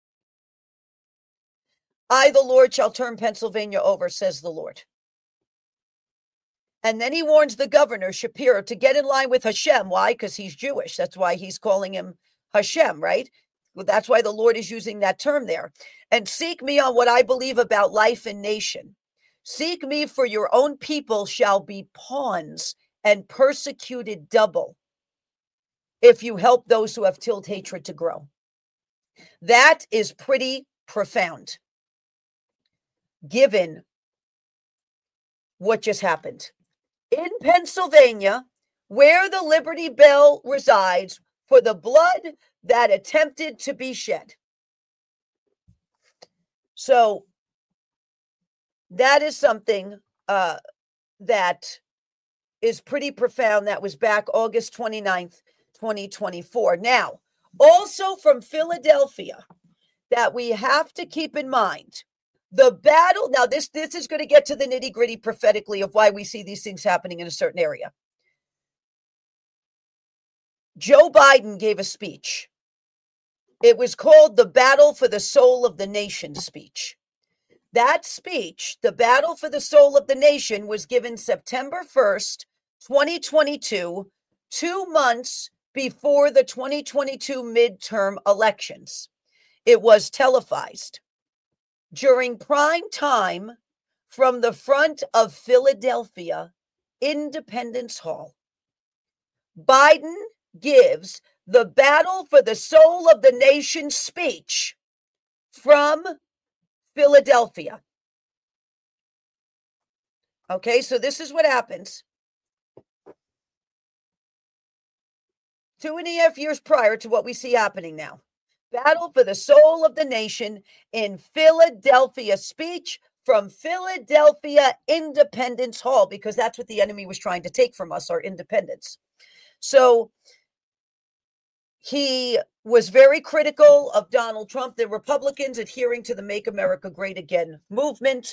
I, the Lord, shall turn Pennsylvania over, says the Lord. And then he warns the governor, Shapiro, to get in line with Hashem. Why? Because he's Jewish. That's why he's calling him Hashem, right? Well, that's why the Lord is using that term there. And seek me on what I believe about life and nation. Seek me, for your own people shall be pawns and persecuted double if you help those who have tilled hatred to grow. That is pretty profound, given what just happened. In Pennsylvania, where the Liberty Bell resides, for the blood that attempted to be shed. So that is something that is pretty profound. That was back August 29th, 2024. Now, also from Philadelphia, that we have to keep in mind, the battle. Now, this is going to get to the nitty gritty prophetically of why we see these things happening in a certain area. Joe Biden gave a speech. It was called the Battle for the Soul of the Nation speech. That speech, the Battle for the Soul of the Nation, was given September 1st, 2022, 2 months before the 2022 midterm elections. It was televised during prime time from the front of Philadelphia Independence Hall. Biden gives the battle for the soul of the nation speech from Philadelphia. Okay, so this is what happens. 2.5 years prior to what we see happening now. Battle for the soul of the nation in Philadelphia speech from Philadelphia Independence Hall, because that's what the enemy was trying to take from us, our independence. So he was very critical of Donald Trump, the Republicans adhering to the Make America Great Again movement.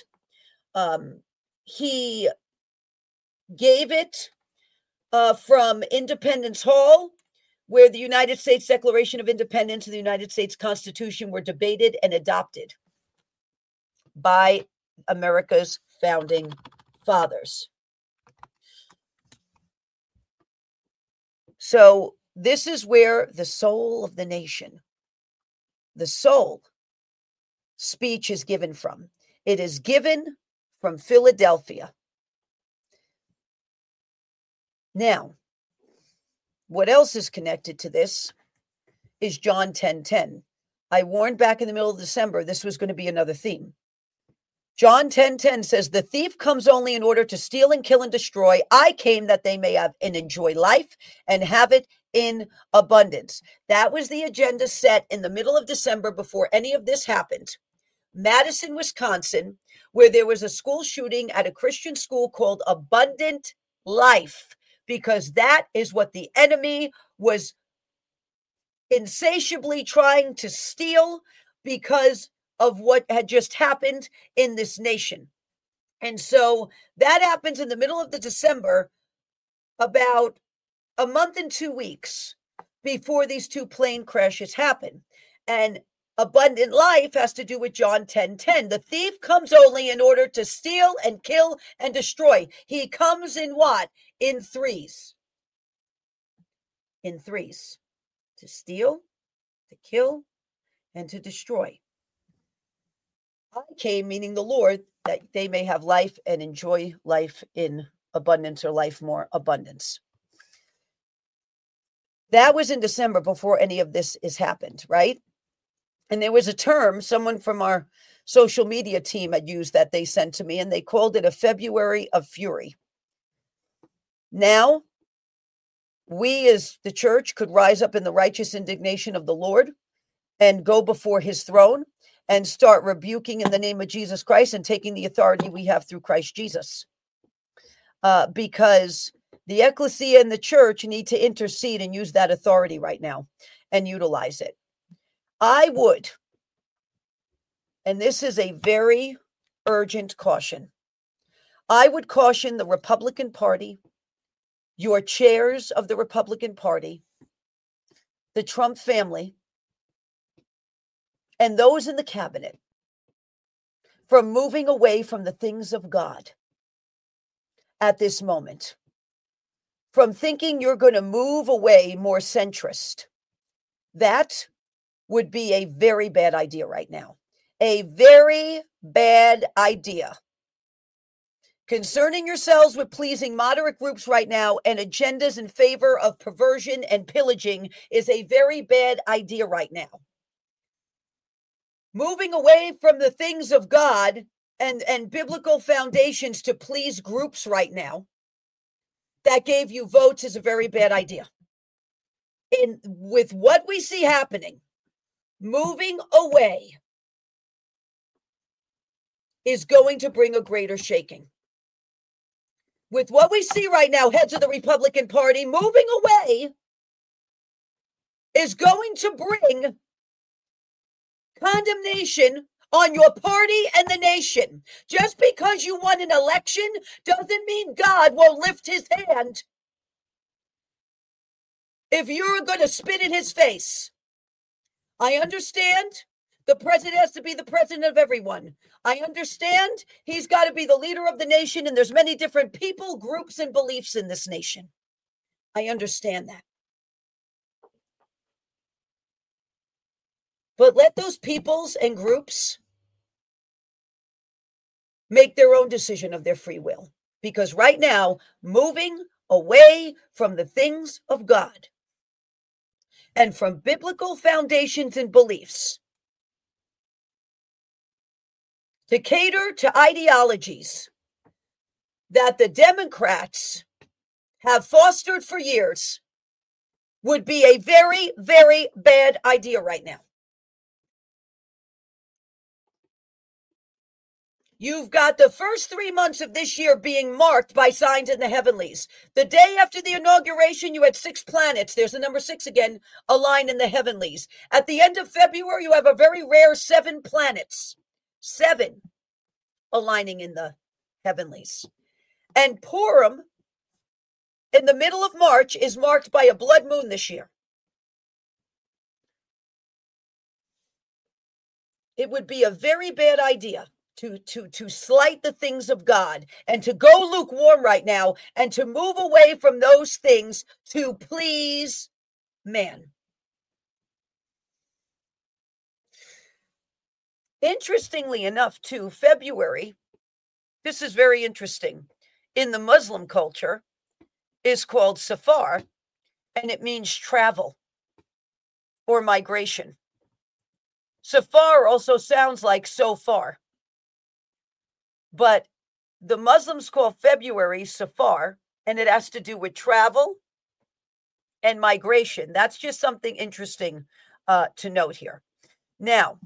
He gave it from Independence Hall, where the United States Declaration of Independence and the United States Constitution were debated and adopted by America's founding fathers. So this is where the soul of the nation, the soul speech is given from. It is given from Philadelphia. Now, what else is connected to this is John 10:10. I warned back in the middle of December this was going to be another theme. John 10:10 says, "The thief comes only in order to steal and kill and destroy. I came that they may have and enjoy life and have it in abundance." That was the agenda set in the middle of December before any of this happened. Madison, Wisconsin, where there was a school shooting at a Christian school called Abundant Life, because that is what the enemy was insatiably trying to steal because of what had just happened in this nation. And so that happens in the middle of the December, about a month and 2 weeks before these two plane crashes happen. And Abundant Life has to do with John 10:10. The thief comes only in order to steal and kill and destroy. He comes in what? In threes. In threes. To steal, to kill, and to destroy. I came, meaning the Lord, that they may have life and enjoy life in abundance, or life more abundance. That was in December before any of this has happened, right? And there was a term someone from our social media team had used that they sent to me, and they called it a February of fury. Now, we as the church could rise up in the righteous indignation of the Lord and go before his throne and start rebuking in the name of Jesus Christ and taking the authority we have through Christ Jesus. Because the ecclesia and the church need to intercede and use that authority right now and utilize it. I would, and this is a very urgent caution, I would caution the Republican Party, your chairs of the Republican Party, the Trump family, and those in the cabinet from moving away from the things of God at this moment, from thinking you're going to move away more centrist. That would be a very bad idea right now. A very bad idea. Concerning yourselves with pleasing moderate groups right now and agendas in favor of perversion and pillaging is a very bad idea right now. Moving away from the things of God and biblical foundations to please groups right now that gave you votes is a very bad idea. And with what we see happening, moving away is going to bring a greater shaking. With what we see right now, heads of the Republican Party, moving away is going to bring condemnation on your party and the nation. Just because you won an election doesn't mean God will lift his hand if you're going to spit in his face. I understand the president has to be the president of everyone. I understand he's got to be the leader of the nation, and there's many different people, groups, and beliefs in this nation. I understand that. But let those peoples and groups make their own decision of their free will. Because right now, moving away from the things of God and from biblical foundations and beliefs to cater to ideologies that the Democrats have fostered for years would be a very, very bad idea right now. You've got the first 3 months of this year being marked by signs in the heavenlies. The day after the inauguration, you had 6 planets. There's the number 6 again, aligned in the heavenlies. At the end of February, you have a very rare 7 planets. 7 aligning in the heavenlies. And Purim, in the middle of March, is marked by a blood moon this year. It would be a very bad idea to slight the things of God and to go lukewarm right now and to move away from those things to please man. Interestingly enough, too, February, this is very interesting, in the Muslim culture, is called Safar, and it means travel or migration. Safar also sounds like so far. But the Muslims call February Safar, and it has to do with travel and migration. That's just something interesting to note here. Now,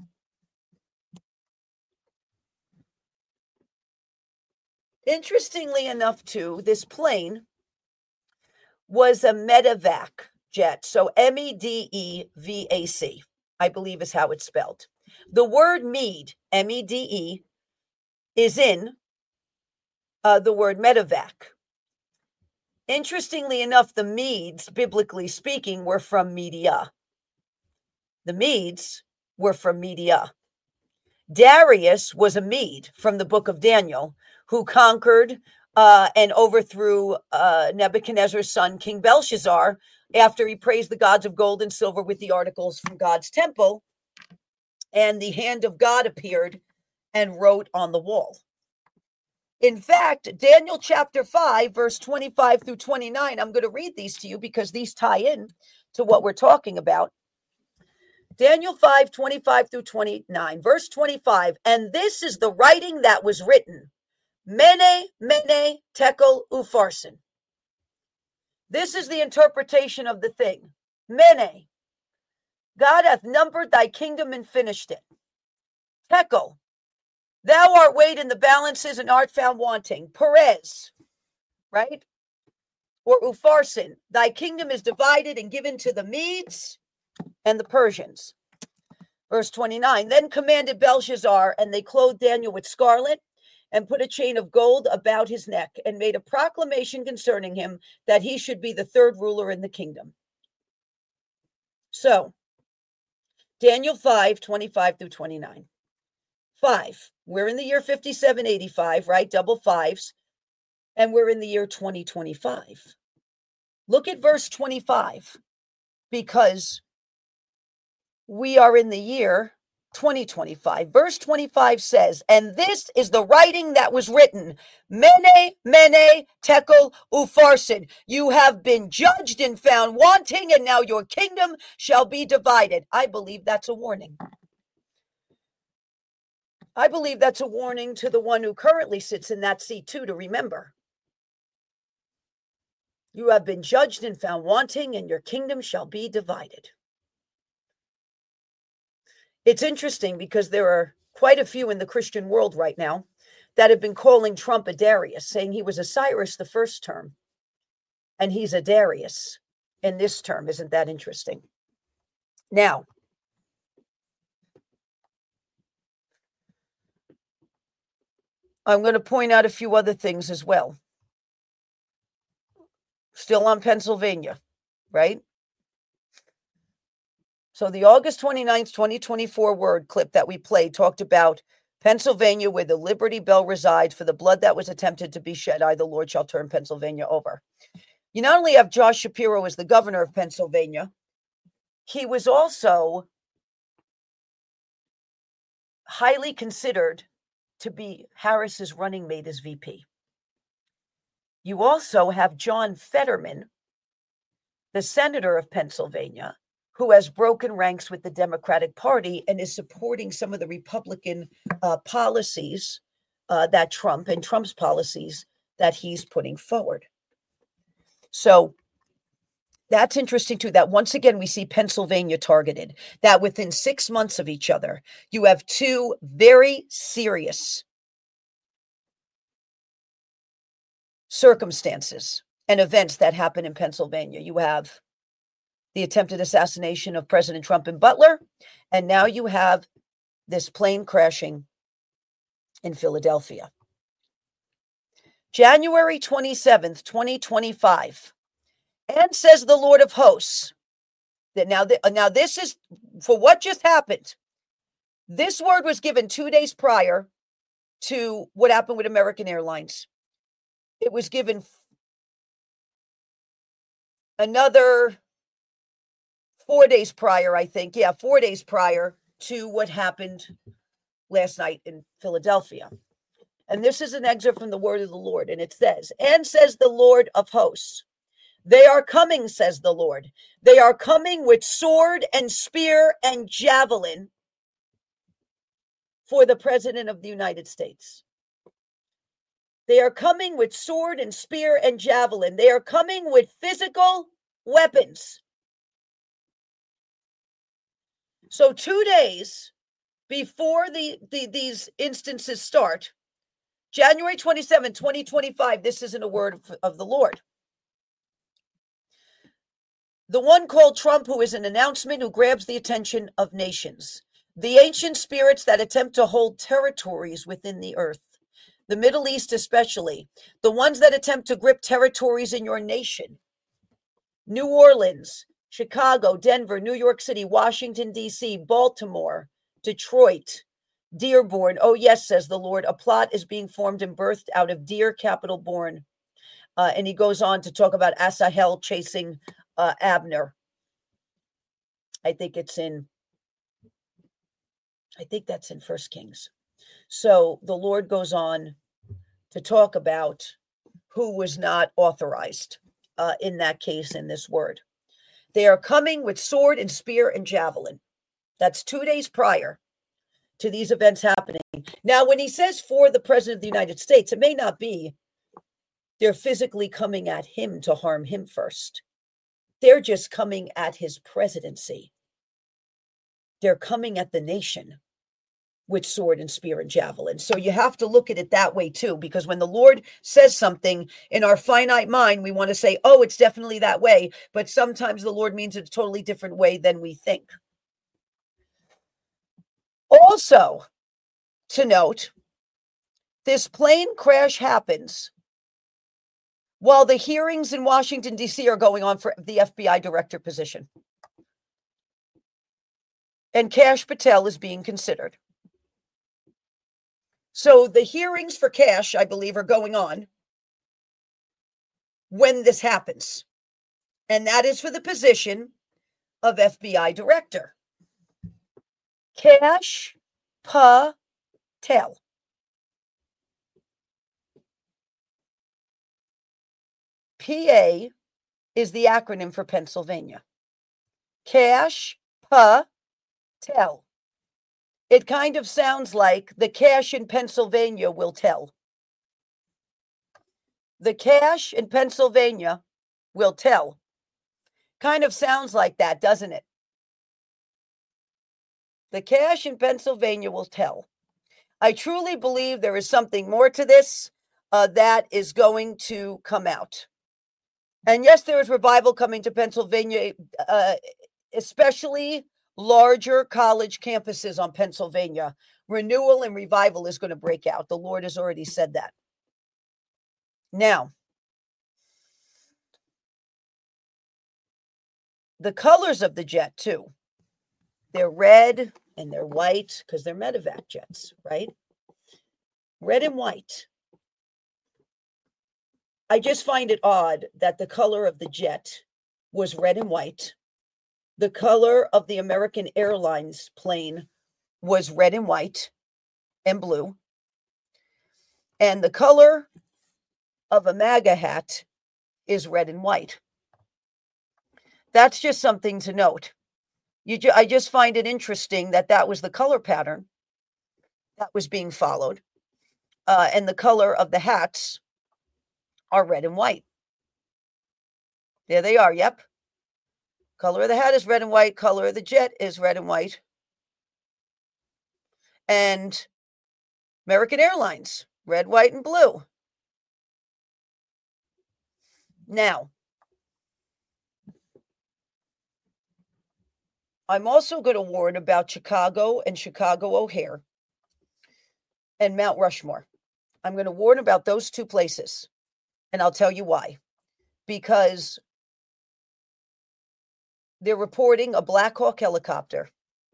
interestingly enough, too, this plane was a medevac jet. So MEDEVAC, I believe is how it's spelled. The word Mede, MEDE, is in the word medevac. Interestingly enough, the Medes, biblically speaking, were from Media. The Medes were from Media. Darius was a Mede from the book of Daniel, who conquered and overthrew Nebuchadnezzar's son, King Belshazzar, after he praised the gods of gold and silver with the articles from God's temple. And the hand of God appeared and wrote on the wall. In fact, Daniel chapter 5, verse 25 through 29, I'm going to read these to you because these tie in to what we're talking about. Daniel 5, 25 through 29, verse 25, and this is the writing that was written, Mene, Mene, Tekel, Upharsin. This is the interpretation of the thing. Mene, God hath numbered thy kingdom and finished it. Tekel, thou art weighed in the balances and art found wanting. Perez, right? Or Upharsin, thy kingdom is divided and given to the Medes and the Persians. Verse 29, then commanded Belshazzar, and they clothed Daniel with scarlet and put a chain of gold about his neck and made a proclamation concerning him that he should be the third ruler in the kingdom. So, Daniel 5, 25 through 29. 5. We're in the year 5785, right? Double fives. And we're in the year 2025. Look at verse 25, because we are in the year 2025. Verse 25 says, and this is the writing that was written, Mene, Mene, Tekel, Upharsin. You have been judged and found wanting, and now your kingdom shall be divided. I believe that's a warning. I believe that's a warning to the one who currently sits in that seat too, to remember. You have been judged and found wanting, and your kingdom shall be divided. It's interesting because there are quite a few in the Christian world right now that have been calling Trump a Darius, saying he was a Cyrus the first term, and he's a Darius in this term. Isn't that interesting? Now, I'm going to point out a few other things as well. Still on Pennsylvania, right? So the August 29th, 2024 word clip that we played talked about Pennsylvania, where the Liberty Bell resides, for the blood that was attempted to be shed, I, the Lord, shall turn Pennsylvania over. You not only have Josh Shapiro as the governor of Pennsylvania, he was also highly considered to be Harris's running mate as VP. You also have John Fetterman, the senator of Pennsylvania, who has broken ranks with the Democratic Party and is supporting some of the Republican policies that Trump's policies that he's putting forward. So that's interesting too, that once again, we see Pennsylvania targeted, that within 6 months of each other, you have two very serious circumstances and events that happen in Pennsylvania. You have the attempted assassination of President Trump in Butler, and now you have this plane crashing in Philadelphia. January 27th, 2025. And says the Lord of hosts, that now this is for what just happened. This word was given 2 days prior to what happened with American Airlines. It was given another 4 days prior, I think. Yeah, 4 days prior to what happened last night in Philadelphia. And this is an excerpt from the word of the Lord. And it says, and says the Lord of hosts, they are coming, says the Lord. They are coming with sword and spear and javelin for the President of the United States. They are coming with sword and spear and javelin. They are coming with physical weapons. So 2 days before these instances start, January 27, 2025, this isn't a word of the Lord. The one called Trump, who is an announcement who grabs the attention of nations, the ancient spirits that attempt to hold territories within the earth, the Middle East especially, the ones that attempt to grip territories in your nation, New Orleans, Chicago, Denver, New York City, Washington, D.C., Baltimore, Detroit, Dearborn. Oh, yes, says the Lord, a plot is being formed and birthed out of dear capital born. And he goes on to talk about Asahel chasing Abner. I think that's in 1 Kings. So the Lord goes on to talk about who was not authorized in that case in this word. They are coming with sword and spear and javelin. That's 2 days prior to these events happening. Now, when he says for the President of the United States, it may not be they're physically coming at him to harm him first. They're just coming at his presidency. They're coming at the nation with sword and spear and javelin. So you have to look at it that way too, because when the Lord says something in our finite mind, we want to say, oh, it's definitely that way. But sometimes the Lord means it a totally different way than we think. Also, to note, this plane crash happens while the hearings in Washington, D.C. are going on for the FBI director position. And Kash Patel is being considered. So the hearings for Kash, I believe, are going on when this happens. And that is for the position of FBI director. Kash Patel. PA is the acronym for Pennsylvania. Kash Patel. It kind of sounds like the cash in Pennsylvania will tell. The cash in Pennsylvania will tell. Kind of sounds like that, doesn't it? The cash in Pennsylvania will tell. I truly believe there is something more to this that is going to come out. And yes, there is revival coming to Pennsylvania, especially larger college campuses on Pennsylvania. Renewal and revival is going to break out. The Lord has already said that. Now, the colors of the jet, too. They're red and they're white because they're medevac jets, right? Red and white. I just find it odd that the color of the jet was red and white. The color of the American Airlines plane was red and white. and blue. And the color of a MAGA hat is red and white. That's just something to note. I just find it interesting that that was the color pattern that was being followed. And the color of the hats are red and white. There they are. Yep. Color of the hat is red and white. Color of the jet is red and white. And American Airlines, red, white, and blue. Now, I'm also going to warn about Chicago and Chicago O'Hare and Mount Rushmore. I'm going to warn about those two places, and I'll tell you why. Because they're reporting a Black Hawk helicopter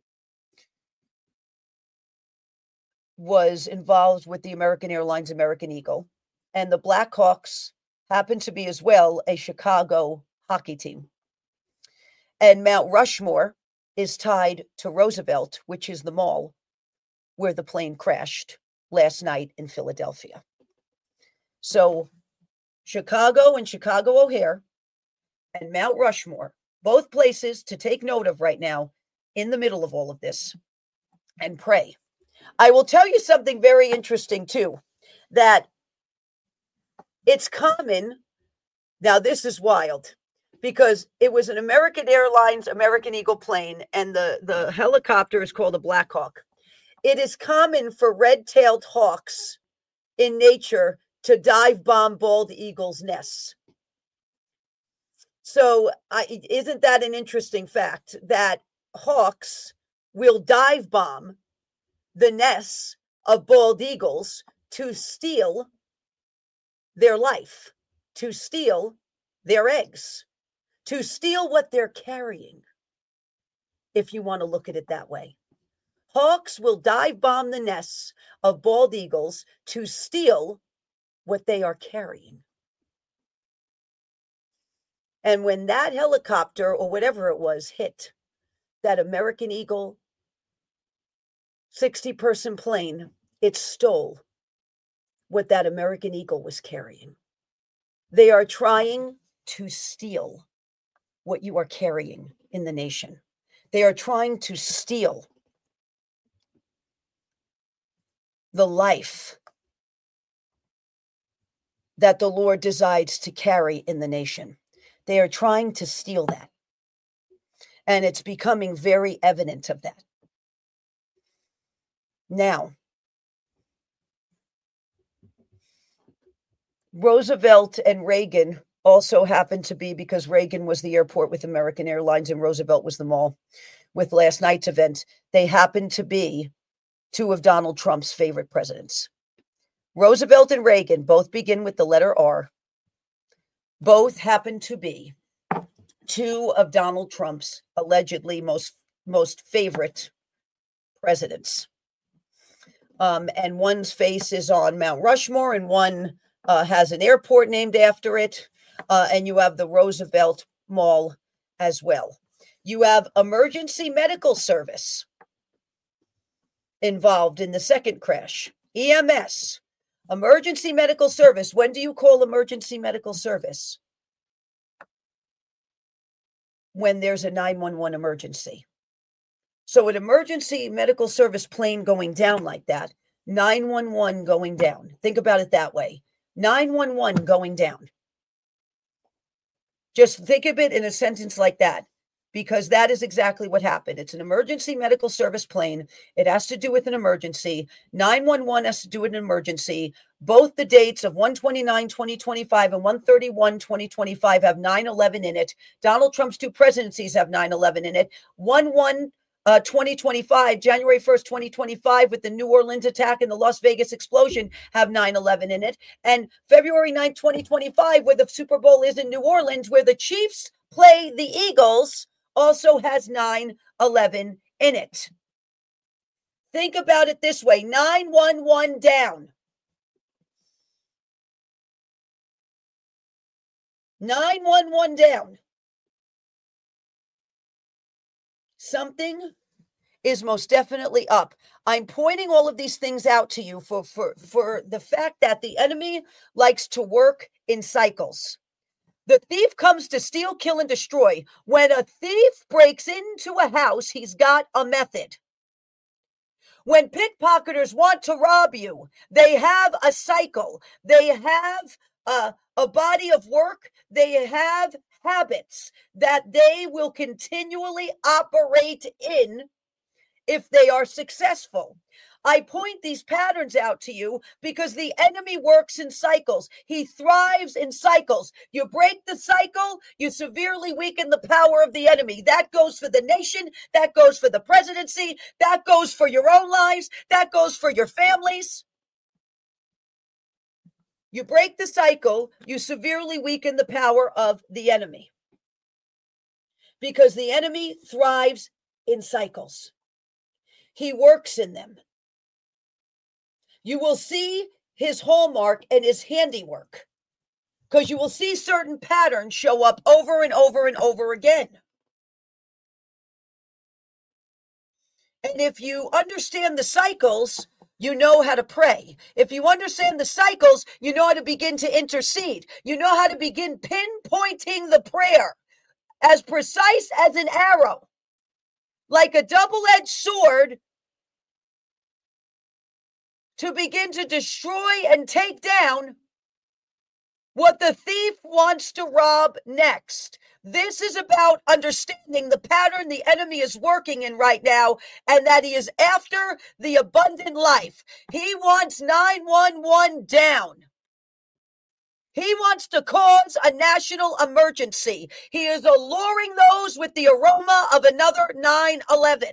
was involved with the American Airlines American Eagle, and the Blackhawks happen to be as well a Chicago hockey team. And Mount Rushmore is tied to Roosevelt, which is the mall where the plane crashed last night in Philadelphia. So Chicago and Chicago O'Hare and Mount Rushmore, both places to take note of right now in the middle of all of this, and pray. I will tell you something very interesting too, that it's common. Now, this is wild because it was an American Airlines American Eagle plane, and the helicopter is called a Black Hawk. It is common for red-tailed hawks in nature to dive bomb bald eagles' nests. So isn't that an interesting fact that hawks will dive bomb the nests of bald eagles to steal their life, to steal their eggs, to steal what they're carrying, if you want to look at it that way. Hawks will dive bomb the nests of bald eagles to steal what they are carrying. And when that helicopter or whatever it was hit that American Eagle 60-person plane, it stole what that American Eagle was carrying. They are trying to steal what you are carrying in the nation. They are trying to steal the life that the Lord decides to carry in the nation. They are trying to steal that. And it's becoming very evident of that. Now, Roosevelt and Reagan also happened to be, because Reagan was the airport with American Airlines and Roosevelt was the mall with last night's event, they happened to be two of Donald Trump's favorite presidents. Roosevelt and Reagan both begin with the letter R. Both happen to be two of Donald Trump's allegedly most favorite presidents. And one's face is on Mount Rushmore, and one has an airport named after it. And you have the Roosevelt Mall as well. You have emergency medical service involved in the second crash. EMS, emergency medical service. When do you call emergency medical service? When there's a 911 emergency. So an emergency medical service plane going down like that, 911 going down. Think about it that way. 911 going down. Just think of it in a sentence like that, because that is exactly what happened. It's an emergency medical service plane. It has to do with an emergency. 911 has to do with an emergency. Both the dates of 1/29/2025 and 1/31/2025 have 9/11 in it. Donald Trump's two presidencies have 9/11 in it. 1/1/2025, January 1st, 2025, with the New Orleans attack and the Las Vegas explosion, have 9/11 in it. And February 9th, 2025, where the Super Bowl is in New Orleans, where the Chiefs play the Eagles, also has 9/11 in it. Think about it this way: 911 down. 911 down. Something is most definitely up. I'm pointing all of these things out to you for the fact that the enemy likes to work in cycles. The thief comes to steal, kill, and destroy. When a thief breaks into a house, he's got a method. When pickpocketers want to rob you, they have a cycle. They have a body of work. They have habits that they will continually operate in if they are successful. I point these patterns out to you because the enemy works in cycles. He thrives in cycles. You break the cycle, you severely weaken the power of the enemy. That goes for the nation. That goes for the presidency. That goes for your own lives. That goes for your families. You break the cycle, you severely weaken the power of the enemy because the enemy thrives in cycles. He works in them. You will see his hallmark and his handiwork because you will see certain patterns show up over and over and over again. And if you understand the cycles, you know how to pray. If you understand the cycles, you know how to begin to intercede. You know how to begin pinpointing the prayer as precise as an arrow, like a double-edged sword, to begin to destroy and take down what the thief wants to rob next. This is about understanding the pattern the enemy is working in right now, and that he is after the abundant life. He wants 911 down. He wants to cause a national emergency. He is alluring those with the aroma of another 9/11.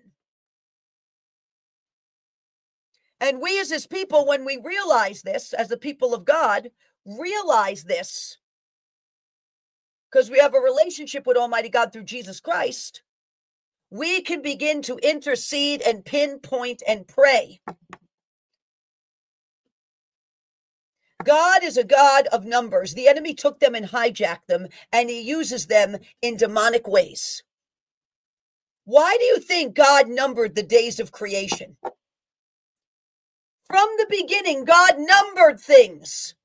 And we as his people, when we realize this, as the people of God, realize this, because we have a relationship with Almighty God through Jesus Christ, we can begin to intercede and pinpoint and pray. God is a God of numbers. The enemy took them and hijacked them, and he uses them in demonic ways. Why do you think God numbered the days of creation? From the beginning, God numbered things.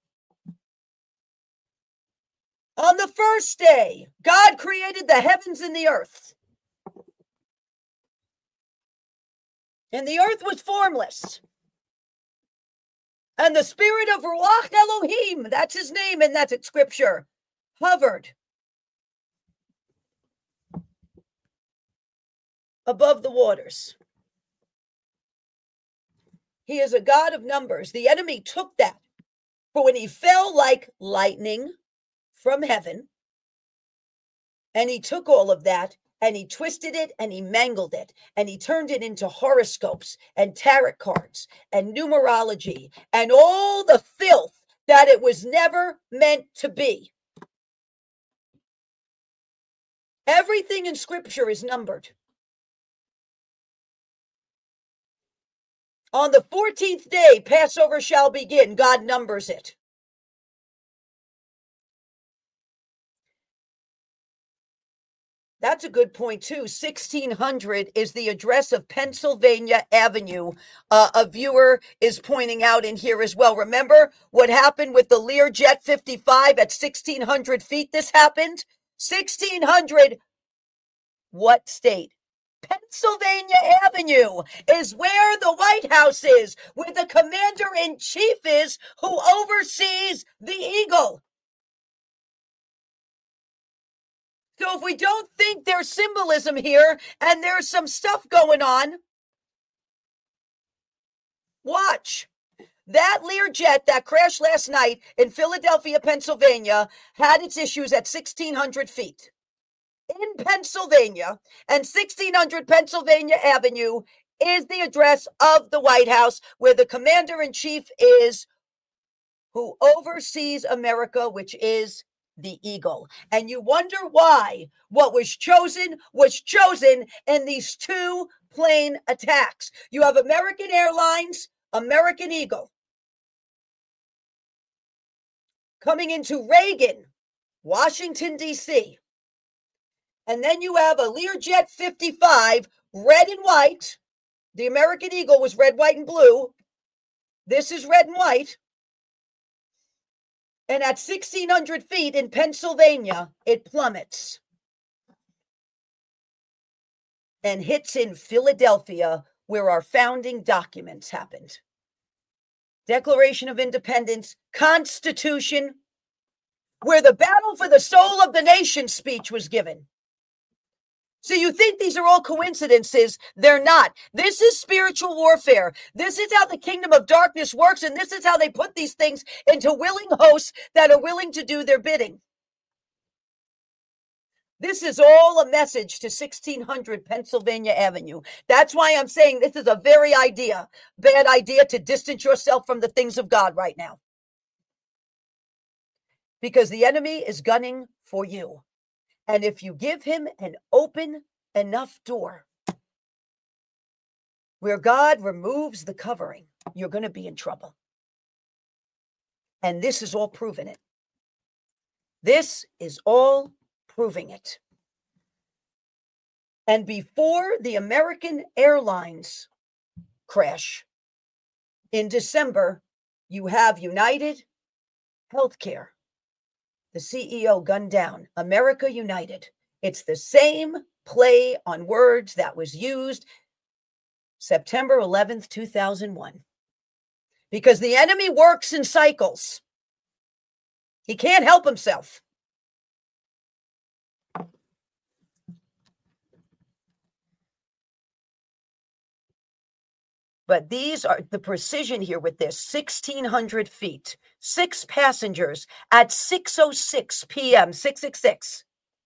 On the first day, God created the heavens and the earth. And the earth was formless. And the spirit of Ruach Elohim, that's his name, and that's in scripture, hovered above the waters. He is a God of numbers. The enemy took that. For when he fell like lightning from heaven, and he took all of that, and he twisted it, and he mangled it, and he turned it into horoscopes, and tarot cards, and numerology, and all the filth that it was never meant to be. Everything in scripture is numbered. On the 14th day, Passover shall begin. God numbers it. That's a good point, too. 1600 is the address of Pennsylvania Avenue. A viewer is pointing out in here as well. Remember what happened with the Learjet 55 at 1600 feet? This happened. 1600, what state? Pennsylvania Avenue is where the White House is, where the commander-in-chief is, who oversees the Eagle. So if we don't think there's symbolism here and there's some stuff going on, watch. That Learjet that crashed last night in Philadelphia, Pennsylvania, had its issues at 1600 feet. In Pennsylvania, and 1600 Pennsylvania Avenue is the address of the White House, where the commander-in-chief is, who oversees America, which is the Eagle. And you wonder why what was chosen in these two plane attacks. You have American Airlines, American Eagle, coming into Reagan, Washington, D.C., and then you have a Learjet 55, red and white, The American eagle was red, white, and blue. This is red and white. And at 1,600 feet in Pennsylvania, it plummets and hits in Philadelphia, where our founding documents happened. Declaration of Independence, Constitution, where the battle for the soul of the nation speech was given. So you think these are all coincidences? They're not. This is spiritual warfare. This is how the kingdom of darkness works, and this is how they put these things into willing hosts that are willing to do their bidding. This is all a message to 1600 Pennsylvania Avenue. That's why I'm saying this is a very bad idea to distance yourself from the things of God right now. Because the enemy is gunning for you. And if you give him an open enough door where God removes the covering, you're going to be in trouble. And this is all proving it. This is all proving it. And before the American Airlines crash in December, you have United Healthcare. The CEO gunned down, America United. It's the same play on words that was used September 11th, 2001. Because the enemy works in cycles. He can't help himself. But these are the precision here with this 1,600 feet, 6 passengers at 6:06 p.m., 666.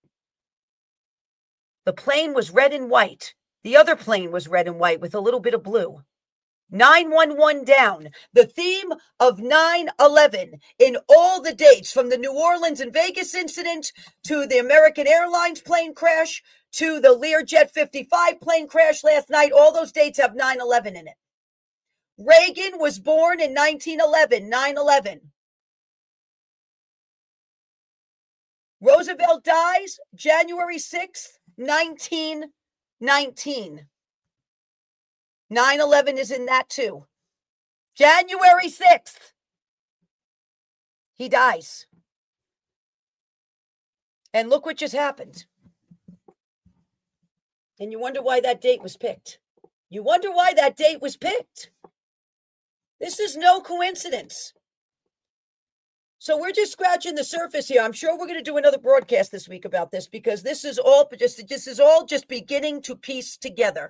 The plane was red and white. The other plane was red and white with a little bit of blue. 911 down. The theme of 9/11 in all the dates, from the New Orleans and Vegas incident to the American Airlines plane crash to the Learjet 55 plane crash last night, all those dates have 9/11 in it. Reagan was born in 1911, 9/11. Roosevelt dies January 6th, 1919. 9/11 is in that too. January 6th, he dies. And look what just happened. And you wonder why that date was picked. You wonder why that date was picked. This is no coincidence. So we're just scratching the surface here. I'm sure we're going to do another broadcast this week about this, because this is all just beginning to piece together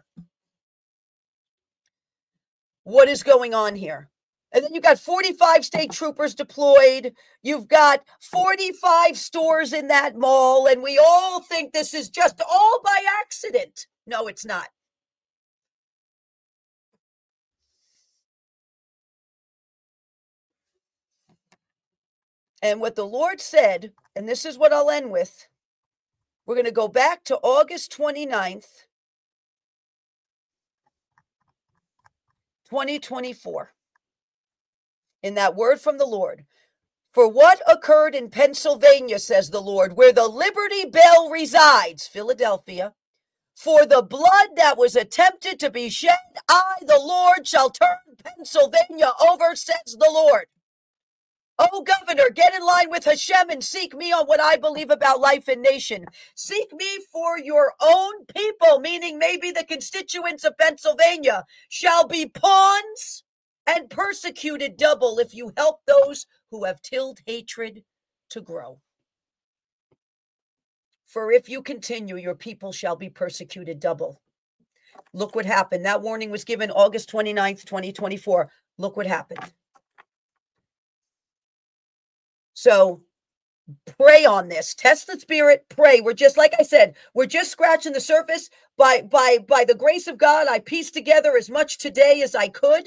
what is going on here. And then you've got 45 state troopers deployed. You've got 45 stores in that mall, and we all think this is just all by accident. No, it's not. And what the Lord said, and this is what I'll end with, we're going to go back to August 29th, 2024. In that word from the Lord. For what occurred in Pennsylvania, says the Lord, where the Liberty Bell resides, Philadelphia, for the blood that was attempted to be shed, I, the Lord, shall turn Pennsylvania over, says the Lord. Oh, governor, get in line with Hashem and seek me on what I believe about life and nation. Seek me for your own people, meaning maybe the constituents of Pennsylvania shall be pawns and persecuted double if you help those who have tilled hatred to grow. For if you continue, your people shall be persecuted double. Look what happened. That warning was given August 29th, 2024. Look what happened. So pray on this. Test the spirit. Pray. We're just, like I said, we're just scratching the surface. By the grace of God, I pieced together as much today as I could.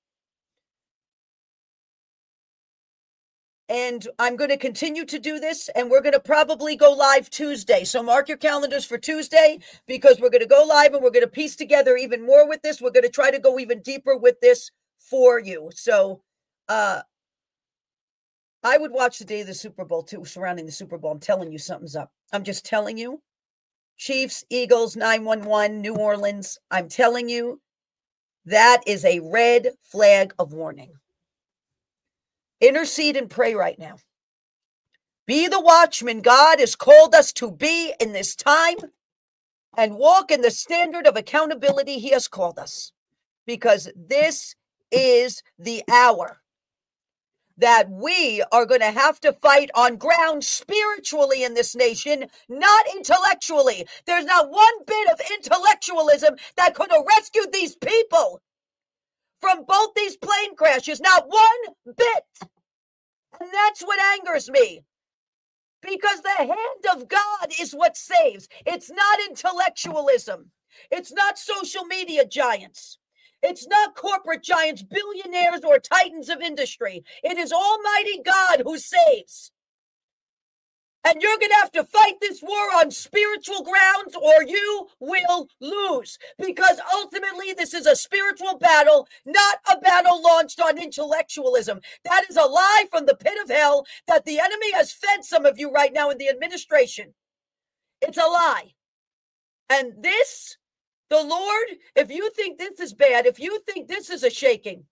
And I'm going to continue to do this, and we're going to probably go live Tuesday. So mark your calendars for Tuesday, because we're going to go live and we're going to piece together even more with this. We're going to try to go even deeper with this for you. So I would watch the day of the Super Bowl too, surrounding the Super Bowl. I'm telling you, something's up. I'm just telling you. Chiefs, Eagles, 911, New Orleans. I'm telling you, That is a red flag of warning. Intercede and pray right now. Be the watchman God has called us to be in this time, and walk in the standard of accountability he has called us, because this is the hour that we are going to have to fight on ground spiritually in this nation, not intellectually. There's not one bit of intellectualism that could have rescued these people from both these plane crashes, not one bit. And that's what angers me. Because the hand of God is what saves. It's not intellectualism. It's not social media giants. It's not corporate giants, billionaires, or titans of industry. It is Almighty God who saves. And you're going to have to fight this war on spiritual grounds, or you will lose. Because ultimately, this is a spiritual battle, not a battle launched on intellectualism. That is a lie from the pit of hell that the enemy has fed some of you right now in the administration. It's a lie. And this, the Lord, if you think this is bad, if you think this is a shaking,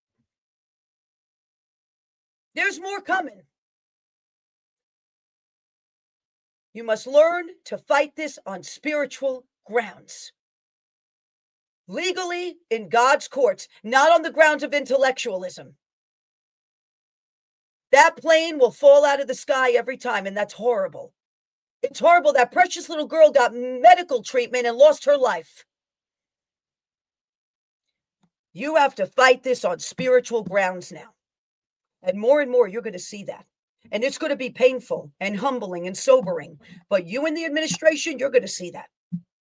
there's more coming. You must learn to fight this on spiritual grounds. Legally, in God's courts, not on the grounds of intellectualism. That plane will fall out of the sky every time, and that's horrible. It's horrible. That precious little girl got medical treatment and lost her life. You have to fight this on spiritual grounds now. And more you're going to see that. And it's going to be painful and humbling and sobering. But you in the administration, you're going to see that.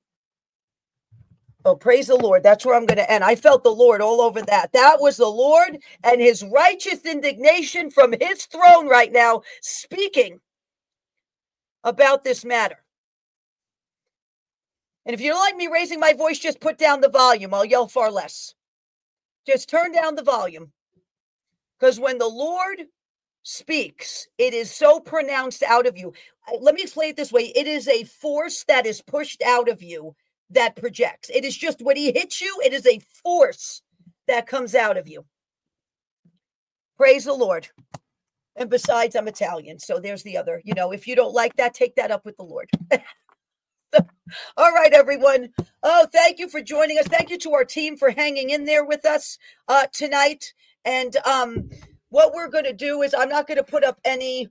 Oh, praise the Lord. That's where I'm going to end. I felt the Lord all over that. That was the Lord and his righteous indignation from his throne right now, speaking about this matter. And if you don't like me raising my voice, just put down the volume. I'll yell far less. Just turn down the volume. Because when the Lord speaks, it is so pronounced out of you. Let me explain it this way. It is a force that is pushed out of you that projects. It is just when he hits you, it is a force that comes out of you. Praise the Lord. And besides, I'm Italian, so there's the other. If you don't like that, take that up with the Lord. All right, everyone. Oh, thank you for joining us. Thank you to our team for hanging in there with us tonight. And what we're going to do is I'm not going to put up any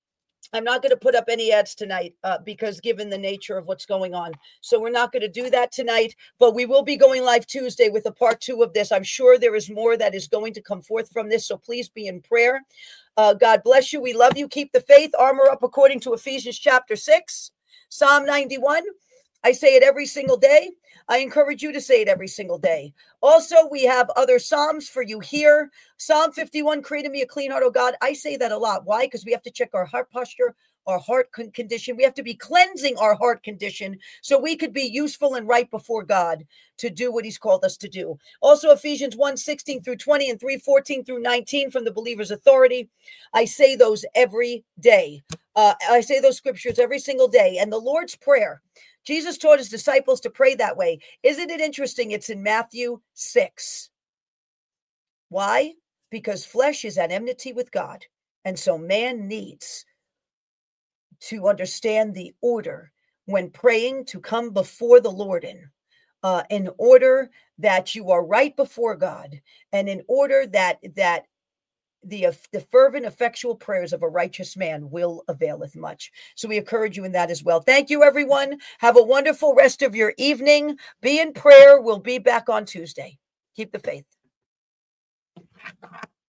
ads tonight because given the nature of what's going on. So we're not going to do that tonight, but we will be going live Tuesday with a part 2 of this. I'm sure there is more that is going to come forth from this. So please be in prayer. God bless you. We love you. Keep the faith. Armor up according to Ephesians chapter 6, Psalm 91. I say it every single day. I encourage you to say it every single day. Also, we have other Psalms for you here. Psalm 51, create in me a clean heart, oh God. I say that a lot. Why? Because we have to check our heart posture, our heart condition. We have to be cleansing our heart condition so we could be useful and right before God to do what he's called us to do. Also, Ephesians 1, 16 through 20 and 3, 14 through 19 from the Believer's Authority. I say those every day. I say those scriptures every single day. And the Lord's Prayer, Jesus taught his disciples to pray that way. Isn't it interesting? It's in Matthew 6. Why? Because flesh is at enmity with God. And so man needs to understand the order when praying to come before the Lord in order that you are right before God, and in order that the fervent, effectual prayers of a righteous man will availeth much. So we encourage you in that as well. Thank you, everyone. Have a wonderful rest of your evening. Be in prayer. We'll be back on Tuesday. Keep the faith.